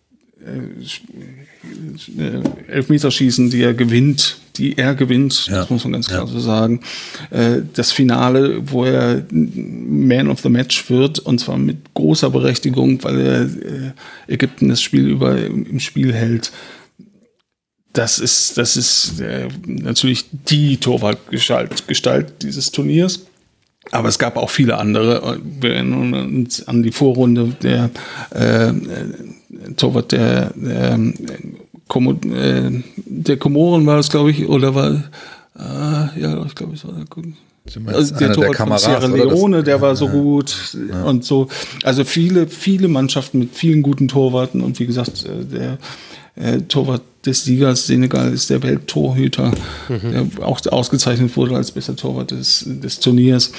Elfmeterschießen, die er gewinnt, das muss man ganz klar so sagen. Das Finale, wo er Man of the Match wird, und zwar mit großer Berechtigung, weil er Ägypten das Spiel im Spiel hält. Das ist natürlich die Torwartgestalt dieses Turniers. Aber es gab auch viele andere. Wir erinnern uns an die Vorrunde, der Torwart der Komoren war das, glaube ich, oder war, ich glaube, es war der Torwart von Sierra Leone, der war so gut und so. Also viele Mannschaften mit vielen guten Torwarten, und wie gesagt, der Torwart des Siegers Senegal ist der Welttorhüter, der auch ausgezeichnet wurde als bester Torwart des Turniers.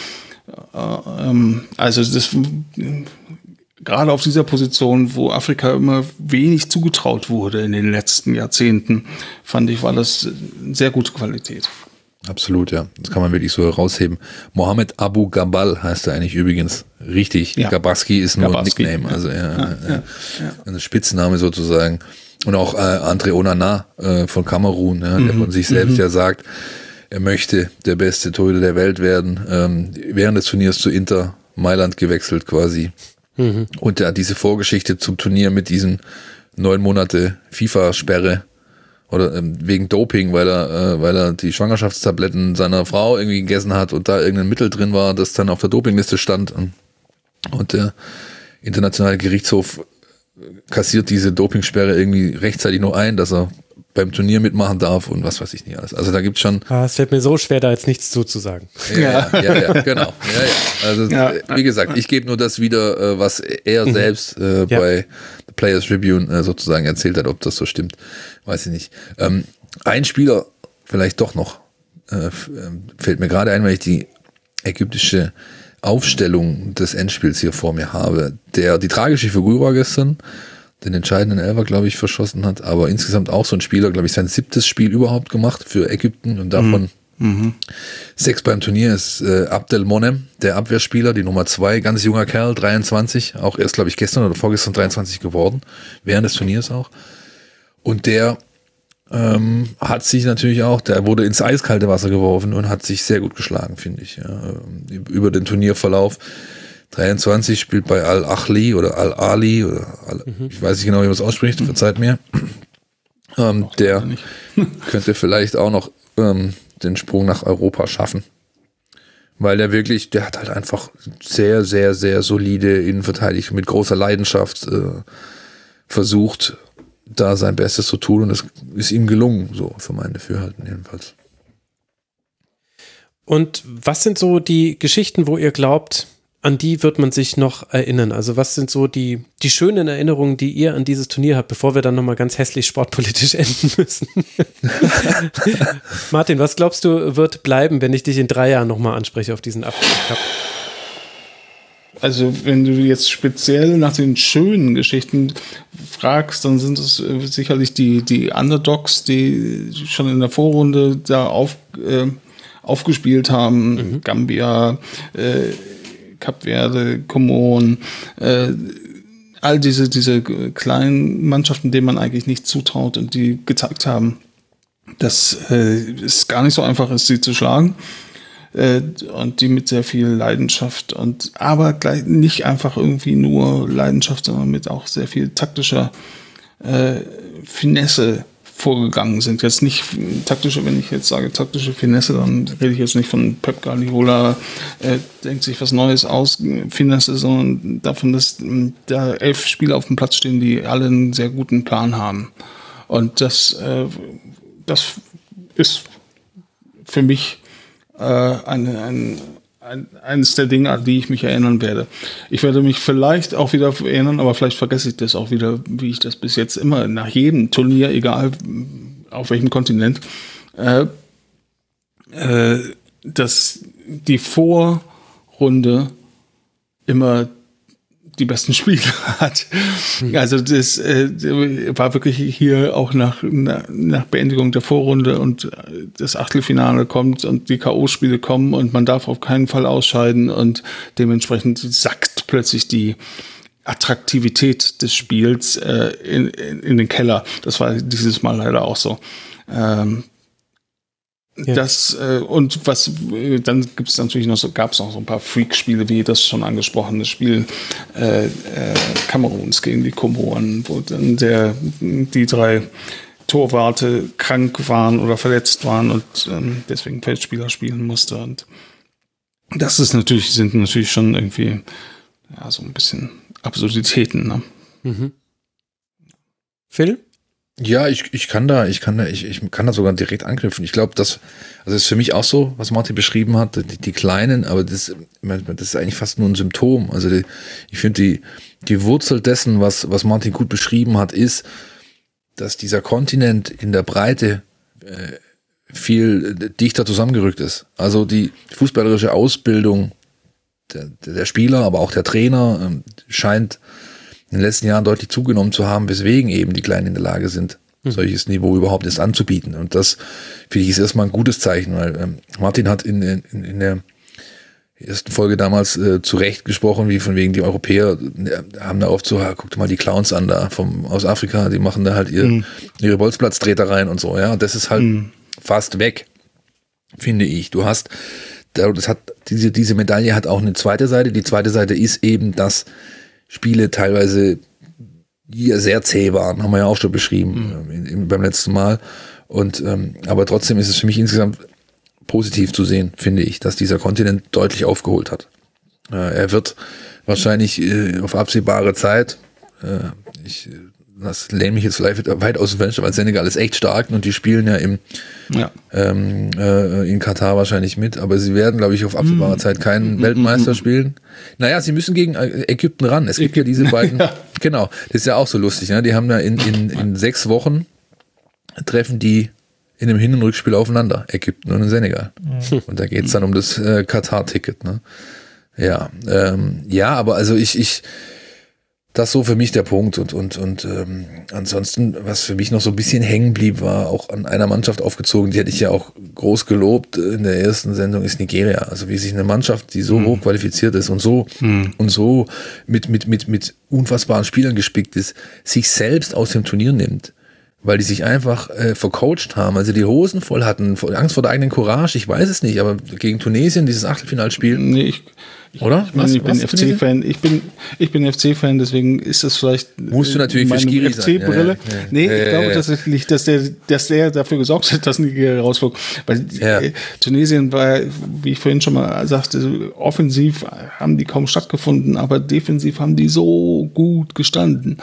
Also das gerade auf dieser Position, wo Afrika immer wenig zugetraut wurde in den letzten Jahrzehnten, fand ich, war das sehr gute Qualität. Absolut, ja. Das kann man wirklich so herausheben. Mohamed Abu Gabal heißt er eigentlich übrigens richtig. Ja. Gabarski ist nur ein Nickname, also ein Spitzname sozusagen. Und auch André Onana von Kamerun, der von sich selbst ja sagt, er möchte der beste Torhüter der Welt werden. Während des Turniers zu Inter Mailand gewechselt quasi. Und ja, diese Vorgeschichte zum Turnier mit diesen 9 Monate FIFA-Sperre oder wegen Doping, weil er die Schwangerschaftstabletten seiner Frau irgendwie gegessen hat und da irgendein Mittel drin war, das dann auf der Dopingliste stand. Und der Internationale Gerichtshof kassiert diese Dopingsperre irgendwie rechtzeitig noch ein, dass er beim Turnier mitmachen darf und was weiß ich nicht alles. Also da gibt's schon. Es fällt mir so schwer, da jetzt nichts zuzusagen. Ja, genau. Ja. Also wie gesagt, ich gebe nur das wieder, was er selbst bei The Players Tribune sozusagen erzählt hat. Ob das so stimmt, weiß ich nicht. Ein Spieler vielleicht doch noch fällt mir gerade ein, weil ich die ägyptische Aufstellung des Endspiels hier vor mir habe. Die tragische Figur war gestern, den entscheidenden Elfer, glaube ich, verschossen hat, aber insgesamt auch so ein Spieler, glaube ich, sein 7. Spiel überhaupt gemacht für Ägypten und davon 6 beim Turnier ist Abdel Monem, der Abwehrspieler, die Nummer 2, ganz junger Kerl, 23, auch erst, glaube ich, gestern oder vorgestern 23 geworden, während des Turniers auch. Und der hat sich natürlich auch, der wurde ins eiskalte Wasser geworfen und hat sich sehr gut geschlagen, finde ich. Ja. Über den Turnierverlauf. 23 spielt bei Al-Ahli oder Al-Ali oder ich weiß nicht genau, wie man es ausspricht, verzeiht mir. Der könnte vielleicht auch noch den Sprung nach Europa schaffen. Weil der hat halt einfach sehr, sehr, sehr solide Innenverteidigung mit großer Leidenschaft versucht, da sein Bestes zu tun, und es ist ihm gelungen, so für mein Dafürhalten jedenfalls. Und was sind so die Geschichten, wo ihr glaubt, an die wird man sich noch erinnern? Also was sind so die schönen Erinnerungen, die ihr an dieses Turnier habt, bevor wir dann nochmal ganz hässlich sportpolitisch enden müssen? Martin, was glaubst du, wird bleiben, wenn ich dich in 3 Jahren nochmal anspreche auf diesen Afrika-Cup? Also wenn du jetzt speziell nach den schönen Geschichten fragst, dann sind es sicherlich die Underdogs, die schon in der Vorrunde da aufgespielt haben. Gambia, Kap Verde, Comoren, all diese kleinen Mannschaften, denen man eigentlich nicht zutraut und die gezeigt haben, dass es gar nicht so einfach ist, sie zu schlagen. Und die mit sehr viel Leidenschaft aber gleich nicht einfach irgendwie nur Leidenschaft, sondern mit auch sehr viel taktischer Finesse vorgegangen sind. Jetzt nicht taktische, wenn ich jetzt sage taktische Finesse, dann rede ich jetzt nicht von Pep Guardiola, denkt sich was Neues aus, Finesse, sondern davon, dass da 11 Spieler auf dem Platz stehen, die alle einen sehr guten Plan haben. Und das ist für mich eines der Dinge, an die ich mich erinnern werde. Ich werde mich vielleicht auch wieder erinnern, aber vielleicht vergesse ich das auch wieder, wie ich das bis jetzt immer nach jedem Turnier, egal auf welchem Kontinent, dass die Vorrunde immer die besten Spiele hat. Also das war wirklich hier auch nach Beendigung der Vorrunde und das Achtelfinale kommt und die K.O.-Spiele kommen und man darf auf keinen Fall ausscheiden und dementsprechend sackt plötzlich die Attraktivität des Spiels in den Keller. Das war dieses Mal leider auch so. Ja. Das und was dann gab es noch so ein paar Freak-Spiele, wie das schon angesprochene Spiel Kameruns gegen die Komoren, wo dann die 3 Torwarte krank waren oder verletzt waren und deswegen Feldspieler spielen musste. Und das sind natürlich schon irgendwie so ein bisschen Absurditäten. Ne? Mhm. Phil? Ja, ich kann da sogar direkt anknüpfen. Ich glaube, das ist für mich auch so, was Martin beschrieben hat, die Kleinen, aber das ist eigentlich fast nur ein Symptom. Also ich finde die Wurzel dessen, was Martin gut beschrieben hat, ist, dass dieser Kontinent in der Breite viel dichter zusammengerückt ist. Also die fußballerische Ausbildung der Spieler, aber auch der Trainer scheint in den letzten Jahren deutlich zugenommen zu haben, weswegen eben die Kleinen in der Lage sind, solches Niveau überhaupt erst anzubieten. Und das, finde ich, ist erstmal ein gutes Zeichen, weil Martin hat in der ersten Folge damals zu Recht gesprochen, wie von wegen die Europäer haben da oft so, guck dir mal die Clowns an da aus Afrika, die machen da halt ihre Bolzplatztreter rein und so, ja. Und das ist halt fast weg, finde ich. Diese Medaille hat auch eine zweite Seite. Die zweite Seite ist eben, dass Spiele teilweise sehr zäh waren, haben wir ja auch schon beschrieben beim letzten Mal. Und aber trotzdem ist es für mich insgesamt positiv zu sehen, finde ich, dass dieser Kontinent deutlich aufgeholt hat. Er wird wahrscheinlich auf absehbare Zeit, das lehne mich jetzt weit aus dem Fenster, weil Senegal ist echt stark und die spielen ja in Katar wahrscheinlich mit, aber sie werden, glaube ich, auf absehbare Zeit keinen Weltmeister spielen. Naja, sie müssen gegen Ägypten ran. Es gibt ja diese beiden, genau, das ist ja auch so lustig, ne? Die haben ja in 6 Wochen treffen die in einem Hin- und Rückspiel aufeinander, Ägypten und Senegal. Und da geht es dann um das Katar-Ticket, ne? Ja, aber also das ist so für mich der Punkt und ansonsten, was für mich noch so ein bisschen hängen blieb, war auch an einer Mannschaft aufgezogen, die hatte ich ja auch groß gelobt in der ersten Sendung, ist Nigeria. Also wie sich eine Mannschaft, die so hoch qualifiziert ist und so mit unfassbaren Spielern gespickt ist, sich selbst aus dem Turnier nimmt. weil die sich einfach vercoacht haben, also die Hosen voll hatten, Angst vor der eigenen Courage, ich weiß es nicht, aber gegen Tunesien, dieses Achtelfinalspiel. Nee, oder? Ich bin FC-Fan. Ich bin FC-Fan, deswegen ist das vielleicht. Musst du natürlich für Schiri sein. FC-Brille. Nee, ich glaube tatsächlich, dass der dafür gesorgt hat, dass Nigeria rausflog. Weil Tunesien war, wie ich vorhin schon mal sagte, offensiv haben die kaum stattgefunden, aber defensiv haben die so gut gestanden.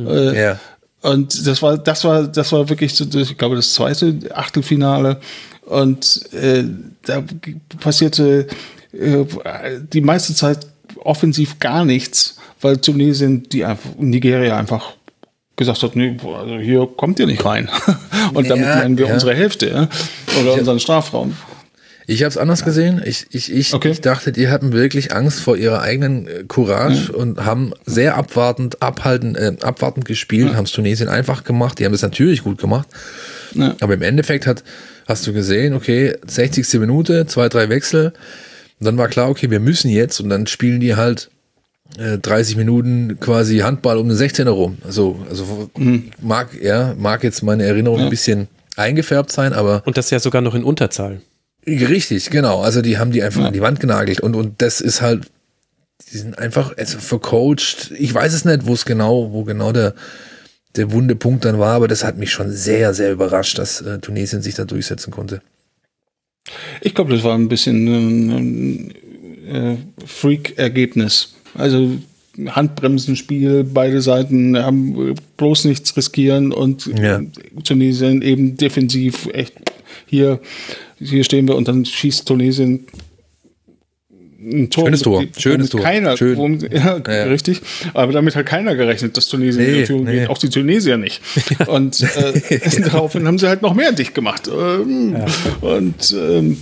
Und das war wirklich so, ich glaube, das zweite Achtelfinale. Und da passierte die meiste Zeit offensiv gar nichts, weil Tunesien, Nigeria einfach gesagt hat, nee, also hier kommt ihr nicht rein. Und damit meinen wir unsere Hälfte oder unseren Strafraum. Ich habe es anders gesehen. Ich dachte, die hatten wirklich Angst vor ihrer eigenen Courage und haben sehr abwartend gespielt, haben es Tunesien einfach gemacht. Die haben es natürlich gut gemacht. Ja. Aber im Endeffekt hast du gesehen, okay, 60. Minute, 2, 3 Wechsel. Und dann war klar, okay, wir müssen jetzt. Und dann spielen die halt 30 Minuten quasi Handball um den 16er rum. Also mag jetzt meine Erinnerung ein bisschen eingefärbt sein, aber... Und das ja sogar noch in Unterzahl. Richtig, genau. Also die haben die einfach an die Wand genagelt. Und das ist halt, die sind einfach vercoacht. Ich weiß es nicht, wo genau der wunde Punkt dann war, aber das hat mich schon sehr, sehr überrascht, dass Tunesien sich da durchsetzen konnte. Ich glaube, das war ein bisschen ein Freak-Ergebnis. Also Handbremsenspiel, beide Seiten haben bloß nichts riskieren und Tunesien eben defensiv echt hier stehen wir und dann schießt Tunesien ein Tor. Schönes Tor. Richtig. Aber damit hat keiner gerechnet, dass Tunesien in Führung geht. Auch die Tunesier nicht. Und daraufhin haben sie halt noch mehr dicht gemacht. Und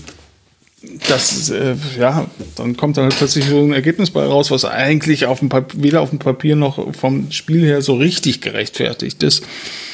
dann kommt dann halt plötzlich so ein Ergebnis bei raus, was eigentlich weder auf dem Papier noch vom Spiel her so richtig gerechtfertigt ist.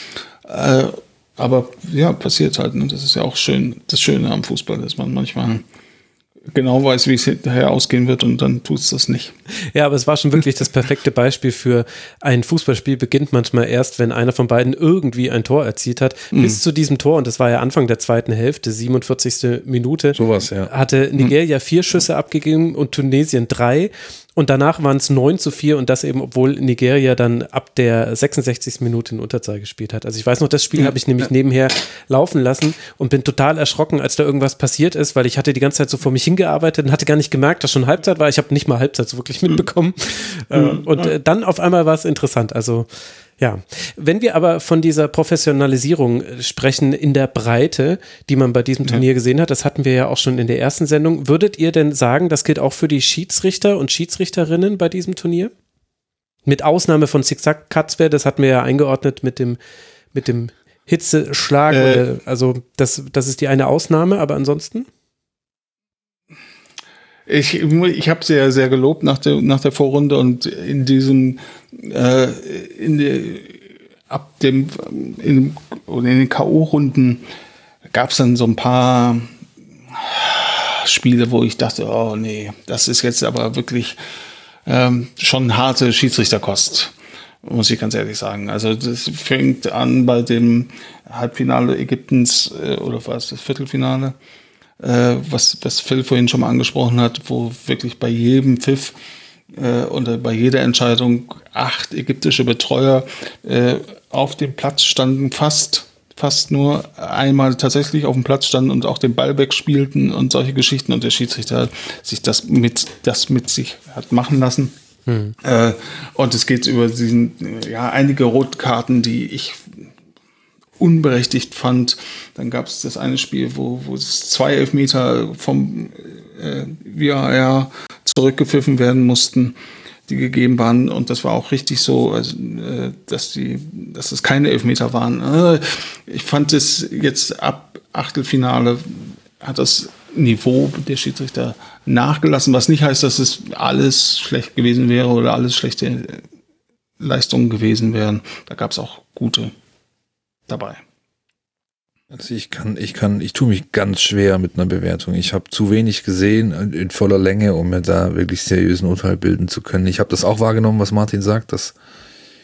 Aber ja, passiert halt. Und das ist ja auch schön, das Schöne am Fußball, dass man manchmal genau weiß, wie es hinterher ausgehen wird und dann tut es das nicht. Ja, aber es war schon wirklich das perfekte Beispiel für ein Fußballspiel beginnt manchmal erst, wenn einer von beiden irgendwie ein Tor erzielt hat. Bis zu diesem Tor, und das war ja Anfang der zweiten Hälfte, 47. Minute, hatte Nigeria 4 Schüsse abgegeben und Tunesien 3. Und danach waren es 9:4 und das eben, obwohl Nigeria dann ab der 66. Minute in Unterzahl gespielt hat. Also ich weiß noch, das Spiel habe ich nämlich nebenher laufen lassen und bin total erschrocken, als da irgendwas passiert ist, weil ich hatte die ganze Zeit so vor mich hingearbeitet und hatte gar nicht gemerkt, dass schon Halbzeit war. Ich habe nicht mal Halbzeit so wirklich mitbekommen. Dann auf einmal war es interessant. Also ja, wenn wir aber von dieser Professionalisierung sprechen in der Breite, die man bei diesem Turnier gesehen hat, das hatten wir ja auch schon in der ersten Sendung, würdet ihr denn sagen, das gilt auch für die Schiedsrichter und Schiedsrichterinnen bei diesem Turnier? Mit Ausnahme von Zigzag Katzwer, das hatten wir ja eingeordnet mit dem Hitzeschlag, also das ist die eine Ausnahme, aber ansonsten? Ich habe sehr, sehr gelobt nach der Vorrunde und in den K.O.-Runden gab es dann so ein paar Spiele, wo ich dachte, oh nee, das ist jetzt aber wirklich schon harte Schiedsrichterkost, muss ich ganz ehrlich sagen. Also das fängt an bei dem Halbfinale Ägyptens oder war es das Viertelfinale? Was Phil vorhin schon mal angesprochen hat, wo wirklich bei jedem Pfiff oder bei jeder Entscheidung 8 ägyptische Betreuer auf dem Platz standen, fast nur einmal tatsächlich auf dem Platz standen und auch den Ball wegspielten und solche Geschichten und der Schiedsrichter sich das mit sich hat machen lassen. Und es geht über einige Rotkarten, die ich unberechtigt fand. Dann gab es das eine Spiel, wo es 2 Elfmeter vom VAR zurückgepfiffen werden mussten, die gegeben waren. Und das war auch richtig so, also, dass es keine Elfmeter waren. Ich fand es jetzt ab Achtelfinale hat das Niveau der Schiedsrichter nachgelassen, was nicht heißt, dass es alles schlecht gewesen wäre oder alles schlechte Leistungen gewesen wären. Da gab es auch gute dabei. Also ich tue mich ganz schwer mit einer Bewertung. Ich habe zu wenig gesehen in voller Länge, um mir da wirklich seriösen Urteil bilden zu können. Ich habe das auch wahrgenommen, was Martin sagt, dass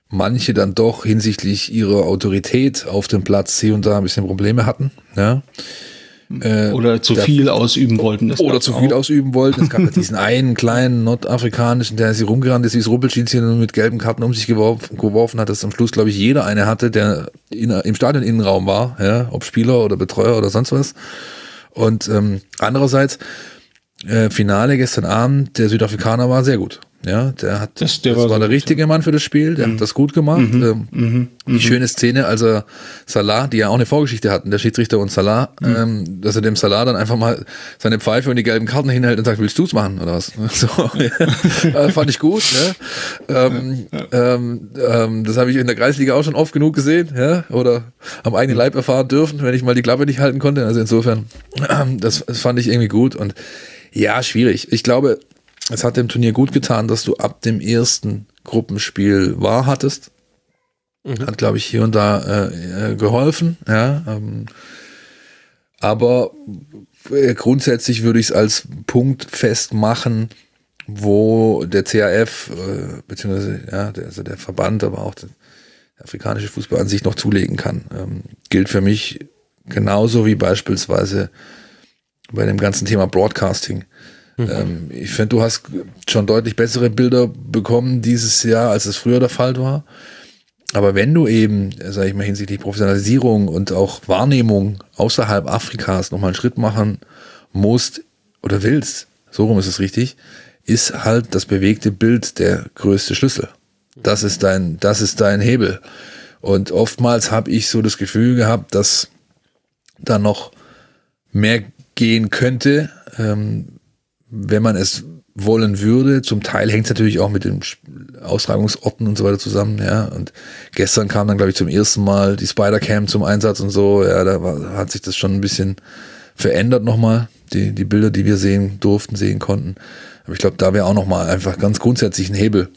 manche dann doch hinsichtlich ihrer Autorität auf dem Platz hier und da ein bisschen Probleme hatten. Ja. Oder zu viel ausüben wollten. Ausüben wollten. Es gab ja diesen einen kleinen nordafrikanischen, der sie rumgerannt ist, wie das Rumpelstilzchen und mit gelben Karten um sich geworfen hat, dass am Schluss, glaube ich, jeder eine hatte, der im Stadioninnenraum war, ja, ob Spieler oder Betreuer oder sonst was. Und andererseits, Finale gestern Abend, der Südafrikaner war sehr gut. Ja, das war der richtige Mann für das Spiel, der hat das gut gemacht. Die schöne Szene, als er Salah, die ja auch eine Vorgeschichte hatten, der Schiedsrichter und Salah, dass er dem Salah dann einfach mal seine Pfeife und die gelben Karten hinhält und sagt, willst du's machen oder was? So, ja. Fand ich gut. Ne? Das habe ich in der Kreisliga auch schon oft genug gesehen, ja? Oder am eigenen Leib erfahren dürfen, wenn ich mal die Klappe nicht halten konnte. Also insofern, das fand ich irgendwie gut und ja, schwierig. Ich glaube, es hat dem Turnier gut getan, dass du ab dem ersten Gruppenspiel hattest. Hat, glaube ich, hier und da geholfen. Ja, aber grundsätzlich würde ich es als Punkt festmachen, wo der CAF, beziehungsweise also der Verband, aber auch der afrikanische Fußball an sich noch zulegen kann. Gilt für mich genauso wie beispielsweise bei dem ganzen Thema Broadcasting. Ich finde, du hast schon deutlich bessere Bilder bekommen dieses Jahr, als es früher der Fall war. Aber wenn du eben, sage ich mal, hinsichtlich Professionalisierung und auch Wahrnehmung außerhalb Afrikas nochmal einen Schritt machen musst oder willst, so rum ist es richtig, ist halt das bewegte Bild der größte Schlüssel. Das ist dein Hebel. Und oftmals habe ich so das Gefühl gehabt, dass da noch mehr gehen könnte, wenn man es wollen würde. Zum Teil hängt es natürlich auch mit den Austragungsorten und so weiter zusammen, ja. Und gestern kam dann, glaube ich, zum ersten Mal die Spider-Cam zum Einsatz und so. Ja, hat sich das schon ein bisschen verändert nochmal. Die Bilder, die wir sehen konnten. Aber ich glaube, da wäre auch nochmal einfach ganz grundsätzlich ein Hebel,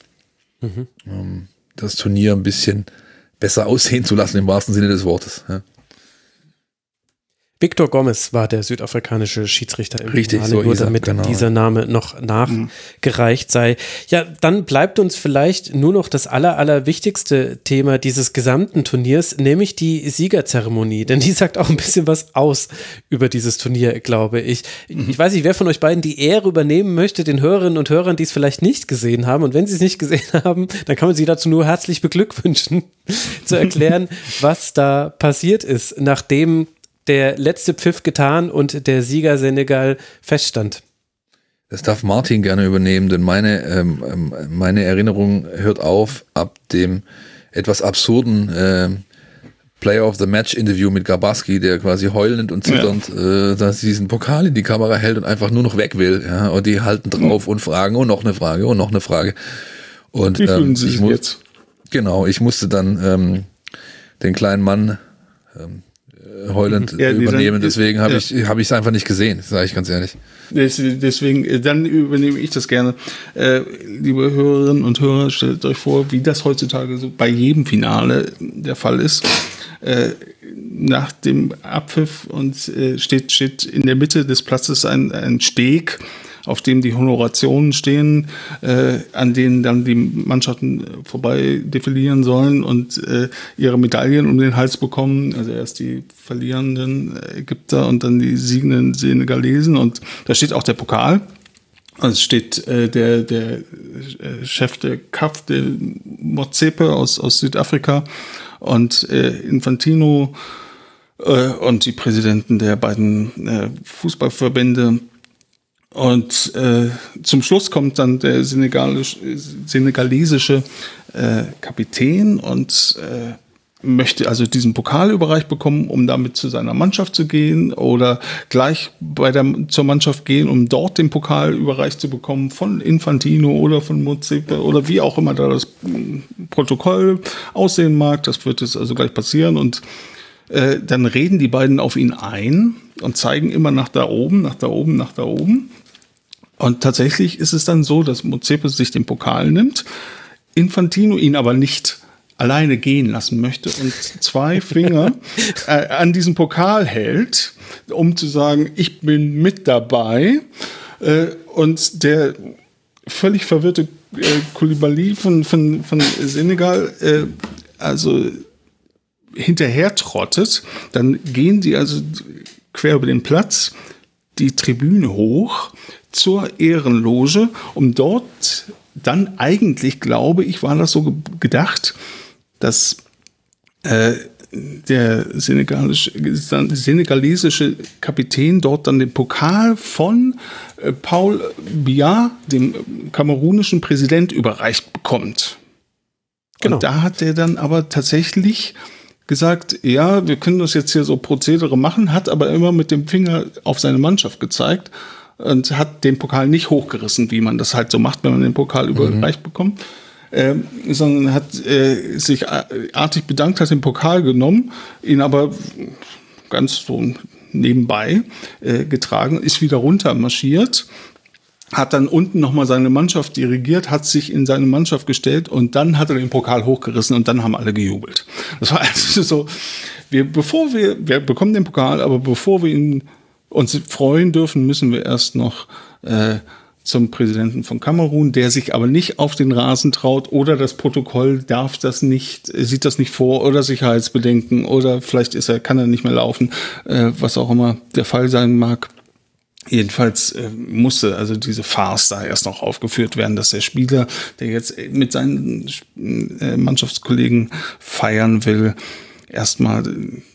das Turnier ein bisschen besser aussehen zu lassen, im wahrsten Sinne des Wortes, ja. Victor Gomes war der südafrikanische Schiedsrichter im Finale, so nur damit dieser Name noch nachgereicht sei. Ja, dann bleibt uns vielleicht nur noch das allerwichtigste Thema dieses gesamten Turniers, nämlich die Siegerzeremonie, denn die sagt auch ein bisschen was aus über dieses Turnier, glaube ich. Ich weiß nicht, wer von euch beiden die Ehre übernehmen möchte, den Hörerinnen und Hörern, die es vielleicht nicht gesehen haben, und wenn sie es nicht gesehen haben, dann kann man sie dazu nur herzlich beglückwünschen, zu erklären, was da passiert ist, nachdem der letzte Pfiff getan und der Sieger Senegal feststand. Das darf Martin gerne übernehmen, denn meine Erinnerung hört auf ab dem etwas absurden Player of the Match Interview mit Gabaski, der quasi heulend und zitternd dass diesen Pokal in die Kamera hält und einfach nur noch weg will. Ja? Und die halten drauf und fragen und noch eine Frage und noch eine Frage. Und wie fühlen Sie sich jetzt? Genau, ich musste dann den kleinen Mann heulend übernehmen, deswegen habe ich es einfach nicht gesehen, sage ich ganz ehrlich. Deswegen, dann übernehme ich das gerne. Liebe Hörerinnen und Hörer, stellt euch vor, wie das heutzutage so bei jedem Finale der Fall ist. Nach dem Abpfiff und steht in der Mitte des Platzes ein Steg, auf dem die Honorationen stehen, an denen dann die Mannschaften vorbei defilieren sollen und ihre Medaillen um den Hals bekommen. Also erst die verlierenden Ägypter und dann die siegenden Senegalesen. Und da steht auch der Pokal. Also es steht der Chef der CAF, der Motsepe aus Südafrika, und Infantino und die Präsidenten der beiden Fußballverbände. Und zum Schluss kommt dann der senegalesische Kapitän und möchte also diesen Pokal überreicht bekommen, um damit zu seiner Mannschaft zu gehen oder gleich zur Mannschaft gehen, um dort den Pokal überreicht zu bekommen von Infantino oder von Motsepe oder wie auch immer da das Protokoll aussehen mag. Das wird jetzt also gleich passieren und dann reden die beiden auf ihn ein und zeigen immer nach da oben, nach da oben, nach da oben. Und tatsächlich ist es dann so, dass Motsepe sich den Pokal nimmt, Infantino ihn aber nicht alleine gehen lassen möchte und 2 Finger an diesem Pokal hält, um zu sagen, ich bin mit dabei. Und der völlig verwirrte Koulibaly von Senegal also hinterher trottet, dann gehen die also quer über den Platz die Tribüne hoch zur Ehrenloge, um dort dann eigentlich, glaube ich, war das so gedacht, dass der senegalesische Kapitän dort dann den Pokal von Paul Biya, dem kamerunischen Präsident, überreicht bekommt. Genau. Und da hat er dann aber tatsächlich gesagt, ja, wir können das jetzt hier so Prozedere machen, hat aber immer mit dem Finger auf seine Mannschaft gezeigt und hat den Pokal nicht hochgerissen, wie man das halt so macht, wenn man den Pokal überreicht bekommt. Sondern hat sich artig bedankt, hat den Pokal genommen, ihn aber ganz so nebenbei getragen, ist wieder runter marschiert, hat dann unten nochmal seine Mannschaft dirigiert, hat sich in seine Mannschaft gestellt und dann hat er den Pokal hochgerissen und dann haben alle gejubelt. Das war also so, wir bekommen den Pokal, aber bevor wir uns freuen dürfen, müssen wir erst noch zum Präsidenten von Kamerun, der sich aber nicht auf den Rasen traut oder das Protokoll sieht das nicht vor oder Sicherheitsbedenken oder vielleicht kann er nicht mehr laufen, was auch immer der Fall sein mag. Jedenfalls musste also diese Farce da erst noch aufgeführt werden, dass der Spieler, der jetzt mit seinen Mannschaftskollegen feiern will, erstmal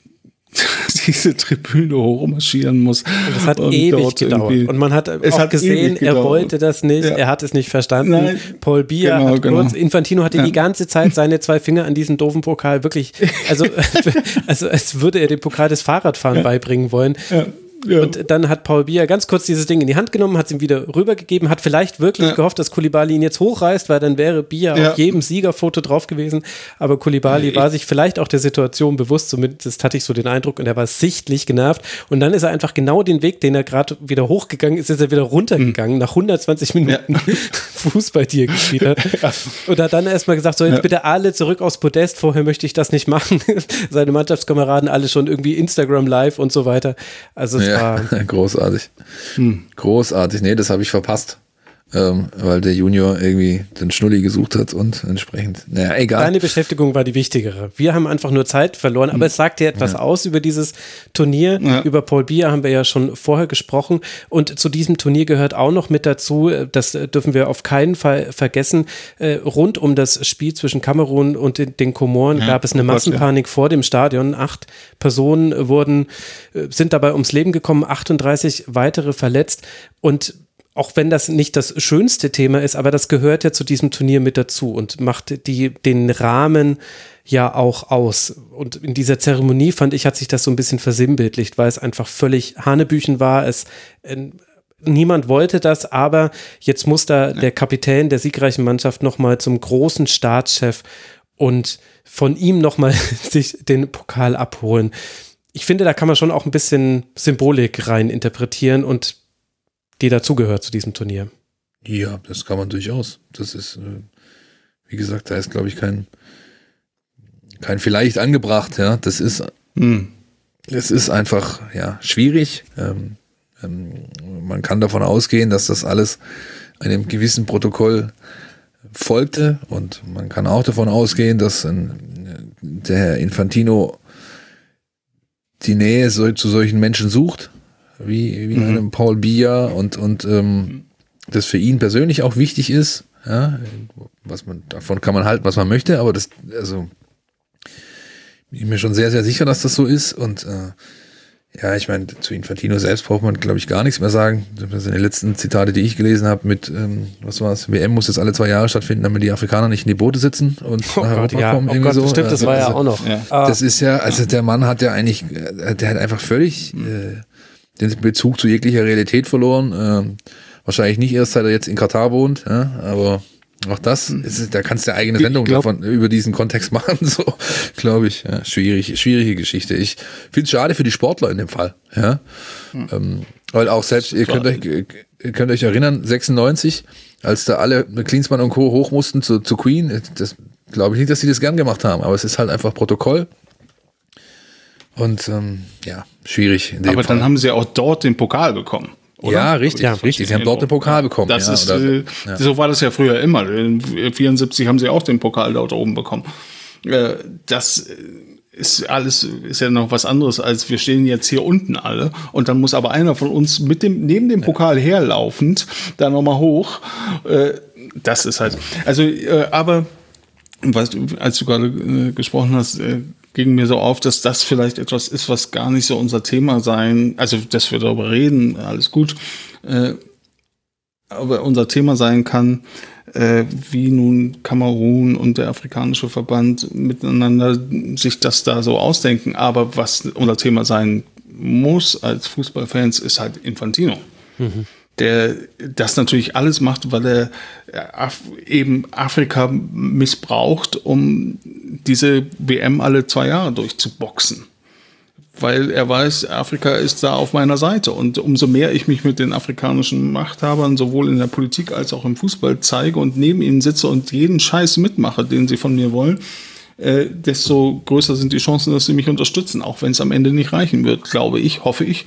diese Tribüne hochmarschieren muss. Und das hat ewig gedauert. Und man hat auch gesehen, er wollte das nicht, er hat es nicht verstanden. Nein, Paul Biya Infantino hatte die ganze Zeit seine 2 Finger an diesen doofen Pokal wirklich, also als würde er den Pokal des Fahrradfahren beibringen wollen. Ja. Und dann hat Paul Biya ganz kurz dieses Ding in die Hand genommen, hat es ihm wieder rübergegeben, hat vielleicht wirklich gehofft, dass Koulibaly ihn jetzt hochreißt, weil dann wäre Biya auf jedem Siegerfoto drauf gewesen. Aber Koulibaly war sich vielleicht auch der Situation bewusst, zumindest hatte ich so den Eindruck, und er war sichtlich genervt. Und dann ist er einfach genau den Weg, den er gerade wieder hochgegangen ist er wieder runtergegangen, nach 120 Minuten Fußball, die er gespielt hat. Und hat dann erstmal gesagt, so jetzt bitte alle zurück aufs Podest, vorher möchte ich das nicht machen. Seine Mannschaftskameraden alle schon irgendwie Instagram live und so weiter. Also es war großartig. Großartig. Nee, das habe ich verpasst. Weil der Junior irgendwie den Schnulli gesucht hat und entsprechend, naja, egal. Deine Beschäftigung war die wichtigere. Wir haben einfach nur Zeit verloren, aber es sagt ja etwas aus über dieses Turnier. Ja. Über Paul Biya haben wir ja schon vorher gesprochen und zu diesem Turnier gehört auch noch mit dazu, das dürfen wir auf keinen Fall vergessen, rund um das Spiel zwischen Kamerun und den Komoren gab es eine Massenpanik vor dem Stadion. 8 Personen sind dabei ums Leben gekommen, 38 weitere verletzt und auch wenn das nicht das schönste Thema ist, aber das gehört ja zu diesem Turnier mit dazu und macht den Rahmen ja auch aus. Und in dieser Zeremonie, fand ich, hat sich das so ein bisschen versinnbildlicht, weil es einfach völlig Hanebüchen war. Niemand wollte das, aber jetzt muss da der Kapitän der siegreichen Mannschaft nochmal zum großen Staatschef und von ihm nochmal sich den Pokal abholen. Ich finde, da kann man schon auch ein bisschen Symbolik rein interpretieren und die dazugehört zu diesem Turnier. Ja, das kann man durchaus. Das ist, wie gesagt, da ist, glaube ich, kein vielleicht angebracht. Ja, das ist einfach schwierig. Man kann davon ausgehen, dass das alles einem gewissen Protokoll folgte und man kann auch davon ausgehen, dass der Herr Infantino die Nähe zu solchen Menschen sucht. Wie einem Paul Biya und das für ihn persönlich auch wichtig ist, ja, davon kann man halten, was man möchte, aber ich bin mir schon sehr, sehr sicher, dass das so ist und ich meine, zu Infantino selbst braucht man, glaube ich, gar nichts mehr sagen. Das sind die letzten Zitate, die ich gelesen habe mit, was war es, WM muss jetzt alle 2 Jahre stattfinden, damit die Afrikaner nicht in die Boote sitzen und nach Europa kommen. Oh Gott, so. Stimmt, das war ja auch noch. Ja. Das ist ja, also der Mann hat ja eigentlich, der hat einfach völlig den Bezug zu jeglicher Realität verloren. Wahrscheinlich nicht erst, seit er jetzt in Katar wohnt, ja, aber auch das, da kannst du eine eigene Sendung über diesen Kontext machen, so, glaube ich. Ja, schwierige Geschichte. Ich finde es schade für die Sportler in dem Fall. Ja. Weil auch selbst, ihr könnt euch erinnern, 96, als da alle Klinsmann und Co. hoch mussten zu Queen, das glaube ich nicht, dass sie das gern gemacht haben, aber es ist halt einfach Protokoll. Und schwierig in dem Aber Fall. Dann haben sie auch dort den Pokal bekommen. oder? Ja, richtig. Sie haben dort den Pokal bekommen. Das ist, so war das ja früher immer. In 74 haben sie auch den Pokal dort oben bekommen. Das ist ja noch was anderes, als wir stehen jetzt hier unten alle und dann muss aber einer von uns neben dem Pokal herlaufend da nochmal hoch. Das ist halt, aber als du gerade gesprochen hast, ging mir so auf, dass das vielleicht etwas ist, was gar nicht so unser Thema dass wir darüber reden, alles gut, aber unser Thema sein kann, wie nun Kamerun und der afrikanische Verband miteinander sich das da so ausdenken. Aber was unser Thema sein muss als Fußballfans, ist halt Infantino. Der das natürlich alles macht, weil er eben Afrika missbraucht, um diese WM alle 2 Jahre durchzuboxen. Weil er weiß, Afrika ist da auf meiner Seite. Und umso mehr ich mich mit den afrikanischen Machthabern sowohl in der Politik als auch im Fußball zeige und neben ihnen sitze und jeden Scheiß mitmache, den sie von mir wollen, desto größer sind die Chancen, dass sie mich unterstützen, auch wenn es am Ende nicht reichen wird, glaube ich, hoffe ich,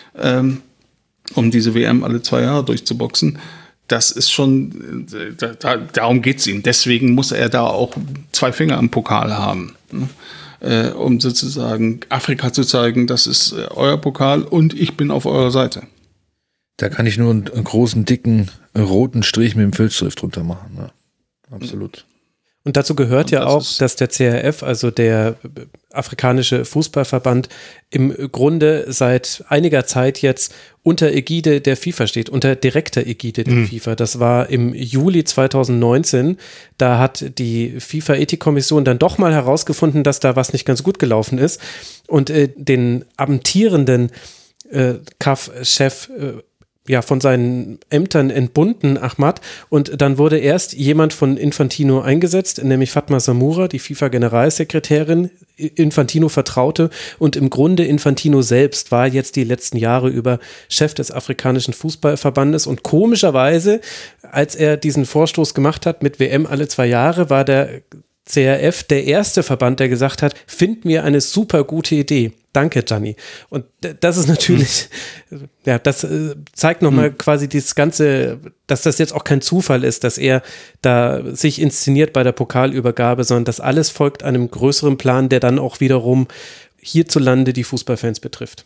um diese WM alle 2 Jahre durchzuboxen. Das ist schon, darum geht es ihm. Deswegen muss er da auch 2 Finger am Pokal haben, ne? Um sozusagen Afrika zu zeigen, das ist euer Pokal und ich bin auf eurer Seite. Da kann ich nur einen großen, dicken, roten Strich mit dem Filzstift drunter machen. Ne? Absolut. Und dazu gehört ja auch, dass der CAF, also der afrikanische Fußballverband, im Grunde seit einiger Zeit jetzt unter Ägide der FIFA steht, unter direkter Ägide der FIFA. Das war im Juli 2019. Da hat die FIFA-Ethikkommission dann doch mal herausgefunden, dass da was nicht ganz gut gelaufen ist und den amtierenden CAF-Chef von seinen Ämtern entbunden, Ahmad, und dann wurde erst jemand von Infantino eingesetzt, nämlich Fatma Samoura, die FIFA-Generalsekretärin, Infantino vertraute, und im Grunde Infantino selbst war jetzt die letzten Jahre über Chef des afrikanischen Fußballverbandes und komischerweise, als er diesen Vorstoß gemacht hat mit WM alle 2 Jahre, war der CAF der erste Verband, der gesagt hat, finden wir eine super gute Idee. Danke, Gianni. Und das ist natürlich, das zeigt nochmal quasi dieses Ganze, dass das jetzt auch kein Zufall ist, dass er da sich inszeniert bei der Pokalübergabe, sondern das alles folgt einem größeren Plan, der dann auch wiederum hierzulande die Fußballfans betrifft.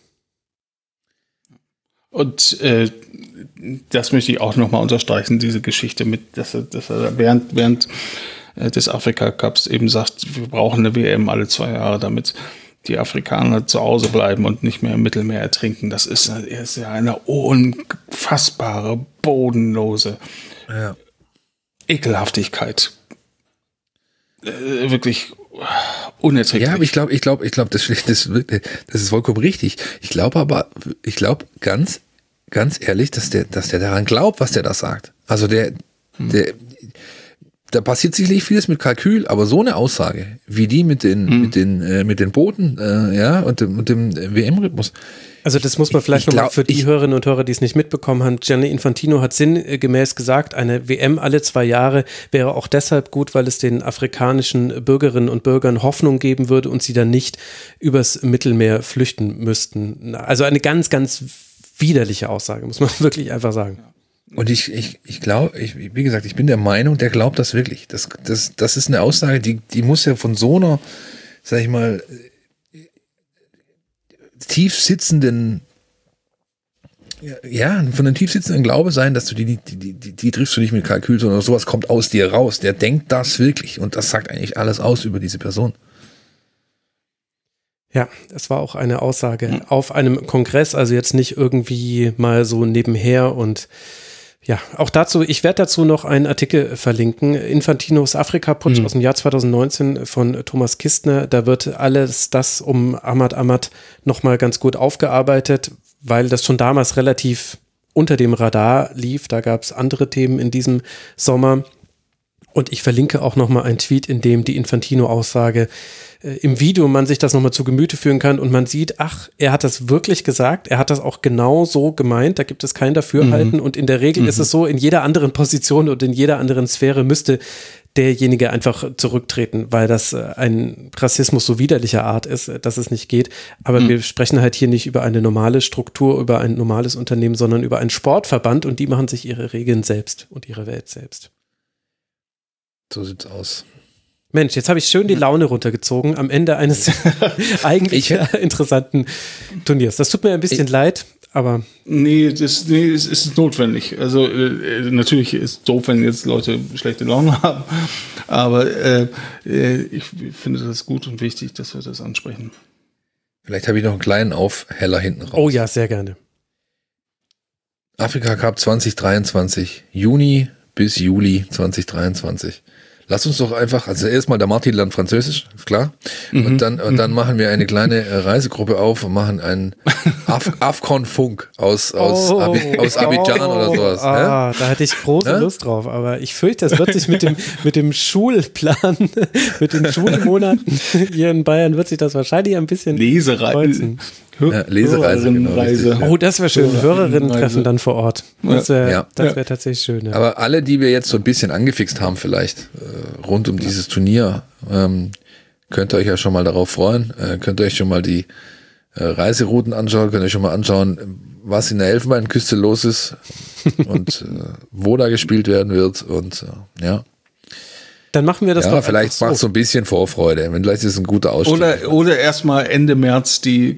Und das möchte ich auch nochmal unterstreichen, diese Geschichte mit, dass er während des Afrika-Cups eben sagt, wir brauchen eine WM alle 2 Jahre, damit die Afrikaner zu Hause bleiben und nicht mehr im Mittelmeer ertrinken. Er ist ja eine unfassbare, bodenlose Ekelhaftigkeit. Wirklich unerträglich. Ja, aber ich glaube, das ist vollkommen richtig. Ich glaube ganz ehrlich, dass der daran glaubt, was der da sagt. Also da passiert sicherlich vieles mit Kalkül, aber so eine Aussage, wie die mit den Booten, und dem WM-Rhythmus. Also das muss man vielleicht nochmal für die Hörerinnen und Hörer, die es nicht mitbekommen haben. Gianni Infantino hat sinngemäß gesagt, eine WM alle 2 Jahre wäre auch deshalb gut, weil es den afrikanischen Bürgerinnen und Bürgern Hoffnung geben würde und sie dann nicht übers Mittelmeer flüchten müssten. Also eine ganz, ganz widerliche Aussage, muss man wirklich einfach sagen. Und ich glaube, wie gesagt, ich bin der Meinung, der glaubt das wirklich. Das ist eine Aussage, die muss ja von so einer, sag ich mal, tief sitzenden, von einem tief sitzenden Glaube sein, dass du die triffst du nicht mit Kalkül, sondern sowas kommt aus dir raus. Der denkt das wirklich und das sagt eigentlich alles aus über diese Person. Ja, es war auch eine Aussage auf einem Kongress, also jetzt nicht irgendwie mal so nebenher und ja, auch dazu, ich werde dazu noch einen Artikel verlinken, Infantinos Afrika-Putsch aus dem Jahr 2019 von Thomas Kistner, da wird alles das um Ahmad nochmal ganz gut aufgearbeitet, weil das schon damals relativ unter dem Radar lief, da gab es andere Themen in diesem Sommer und ich verlinke auch nochmal einen Tweet, in dem die Infantino-Aussage im Video man sich das nochmal zu Gemüte führen kann und man sieht, er hat das wirklich gesagt, er hat das auch genau so gemeint, da gibt es kein Dafürhalten und in der Regel ist es so, in jeder anderen Position und in jeder anderen Sphäre müsste derjenige einfach zurücktreten, weil das ein Rassismus so widerlicher Art ist, dass es nicht geht. Aber wir sprechen halt hier nicht über eine normale Struktur, über ein normales Unternehmen, sondern über einen Sportverband und die machen sich ihre Regeln selbst und ihre Welt selbst. So sieht's aus. Mensch, jetzt habe ich schön die Laune runtergezogen am Ende eines eigentlich interessanten Turniers. Das tut mir ein bisschen leid, aber... Nee, es ist notwendig. Also natürlich ist es doof, wenn jetzt Leute schlechte Laune haben, aber ich finde das gut und wichtig, dass wir das ansprechen. Vielleicht habe ich noch einen kleinen Aufheller hinten raus. Oh ja, sehr gerne. Afrika Cup 2023, Juni bis Juli 2023. Lass uns doch einfach, also erstmal der Martin lernt Französisch, ist klar. Und dann machen wir eine kleine Reisegruppe auf und machen einen Afcon-Funk aus Abidjan oder sowas. Da hatte ich große Lust drauf, aber ich fürchte, das wird sich mit dem Schulplan, mit den Schulmonaten hier in Bayern wird sich das wahrscheinlich ein bisschen Lesereisen. Lesereise, genau. Reise. Oh, das wäre schön. Hörerinnen-Treffen dann vor Ort. Das wäre tatsächlich schön. Ja. Aber alle, die wir jetzt so ein bisschen angefixt haben vielleicht, rund um dieses Turnier, könnt ihr euch ja schon mal darauf freuen. Könnt ihr euch schon mal die Reiserouten anschauen, könnt ihr euch schon mal anschauen, was in der Elfenbeinküste los ist und wo da gespielt werden wird und ja. Dann machen wir das doch. Vielleicht macht es so ein bisschen Vorfreude. Vielleicht ist es ein guter Ausstieg. Oder erstmal Ende März die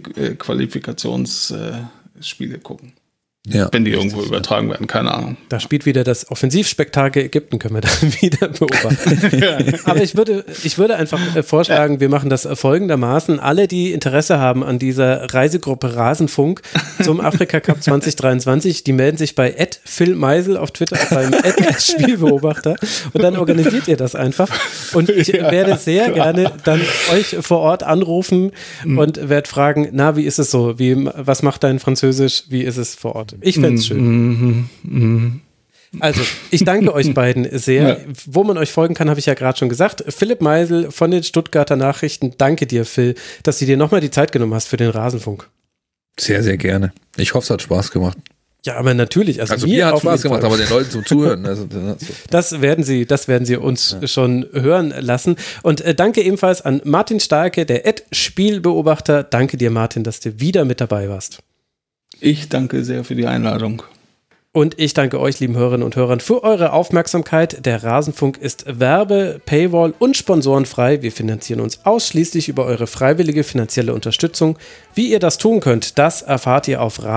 Qualifikationsspiele gucken. Ja, wenn die irgendwo übertragen werden, keine Ahnung. Da spielt wieder das Offensivspektakel Ägypten, können wir dann wieder beobachten. Aber ich würde einfach vorschlagen, wir machen das folgendermaßen. Alle, die Interesse haben an dieser Reisegruppe Rasenfunk zum Afrika Cup 2023, die melden sich bei @Phil Meisel auf Twitter, beim @Spielbeobachter und dann organisiert ihr das einfach. Und ich werde sehr gerne dann euch vor Ort anrufen und werde fragen, na, wie ist es so? Was macht dein Französisch? Wie ist es vor Ort? Ich fände es schön. Also, ich danke euch beiden sehr. Ja. Wo man euch folgen kann, habe ich ja gerade schon gesagt. Philipp Meisel von den Stuttgarter Nachrichten. Danke dir, Phil, dass du dir nochmal die Zeit genommen hast für den Rasenfunk. Sehr, sehr gerne. Ich hoffe, es hat Spaß gemacht. Ja, aber natürlich. Also mir hat Spaß gemacht, aber den Leuten zum Zuhören. Also, das werden sie uns schon hören lassen. Und danke ebenfalls an Martin Starke, der @Spielbeobachter. Danke dir, Martin, dass du wieder mit dabei warst. Ich danke sehr für die Einladung. Und ich danke euch, lieben Hörerinnen und Hörern, für eure Aufmerksamkeit. Der Rasenfunk ist Werbe-, Paywall- und sponsorenfrei. Wir finanzieren uns ausschließlich über eure freiwillige finanzielle Unterstützung. Wie ihr das tun könnt, das erfahrt ihr auf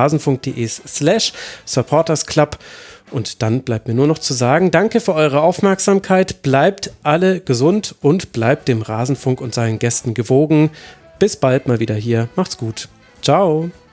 rasenfunk.de/supportersclub. Und dann bleibt mir nur noch zu sagen, danke für eure Aufmerksamkeit. Bleibt alle gesund und bleibt dem Rasenfunk und seinen Gästen gewogen. Bis bald mal wieder hier. Macht's gut. Ciao.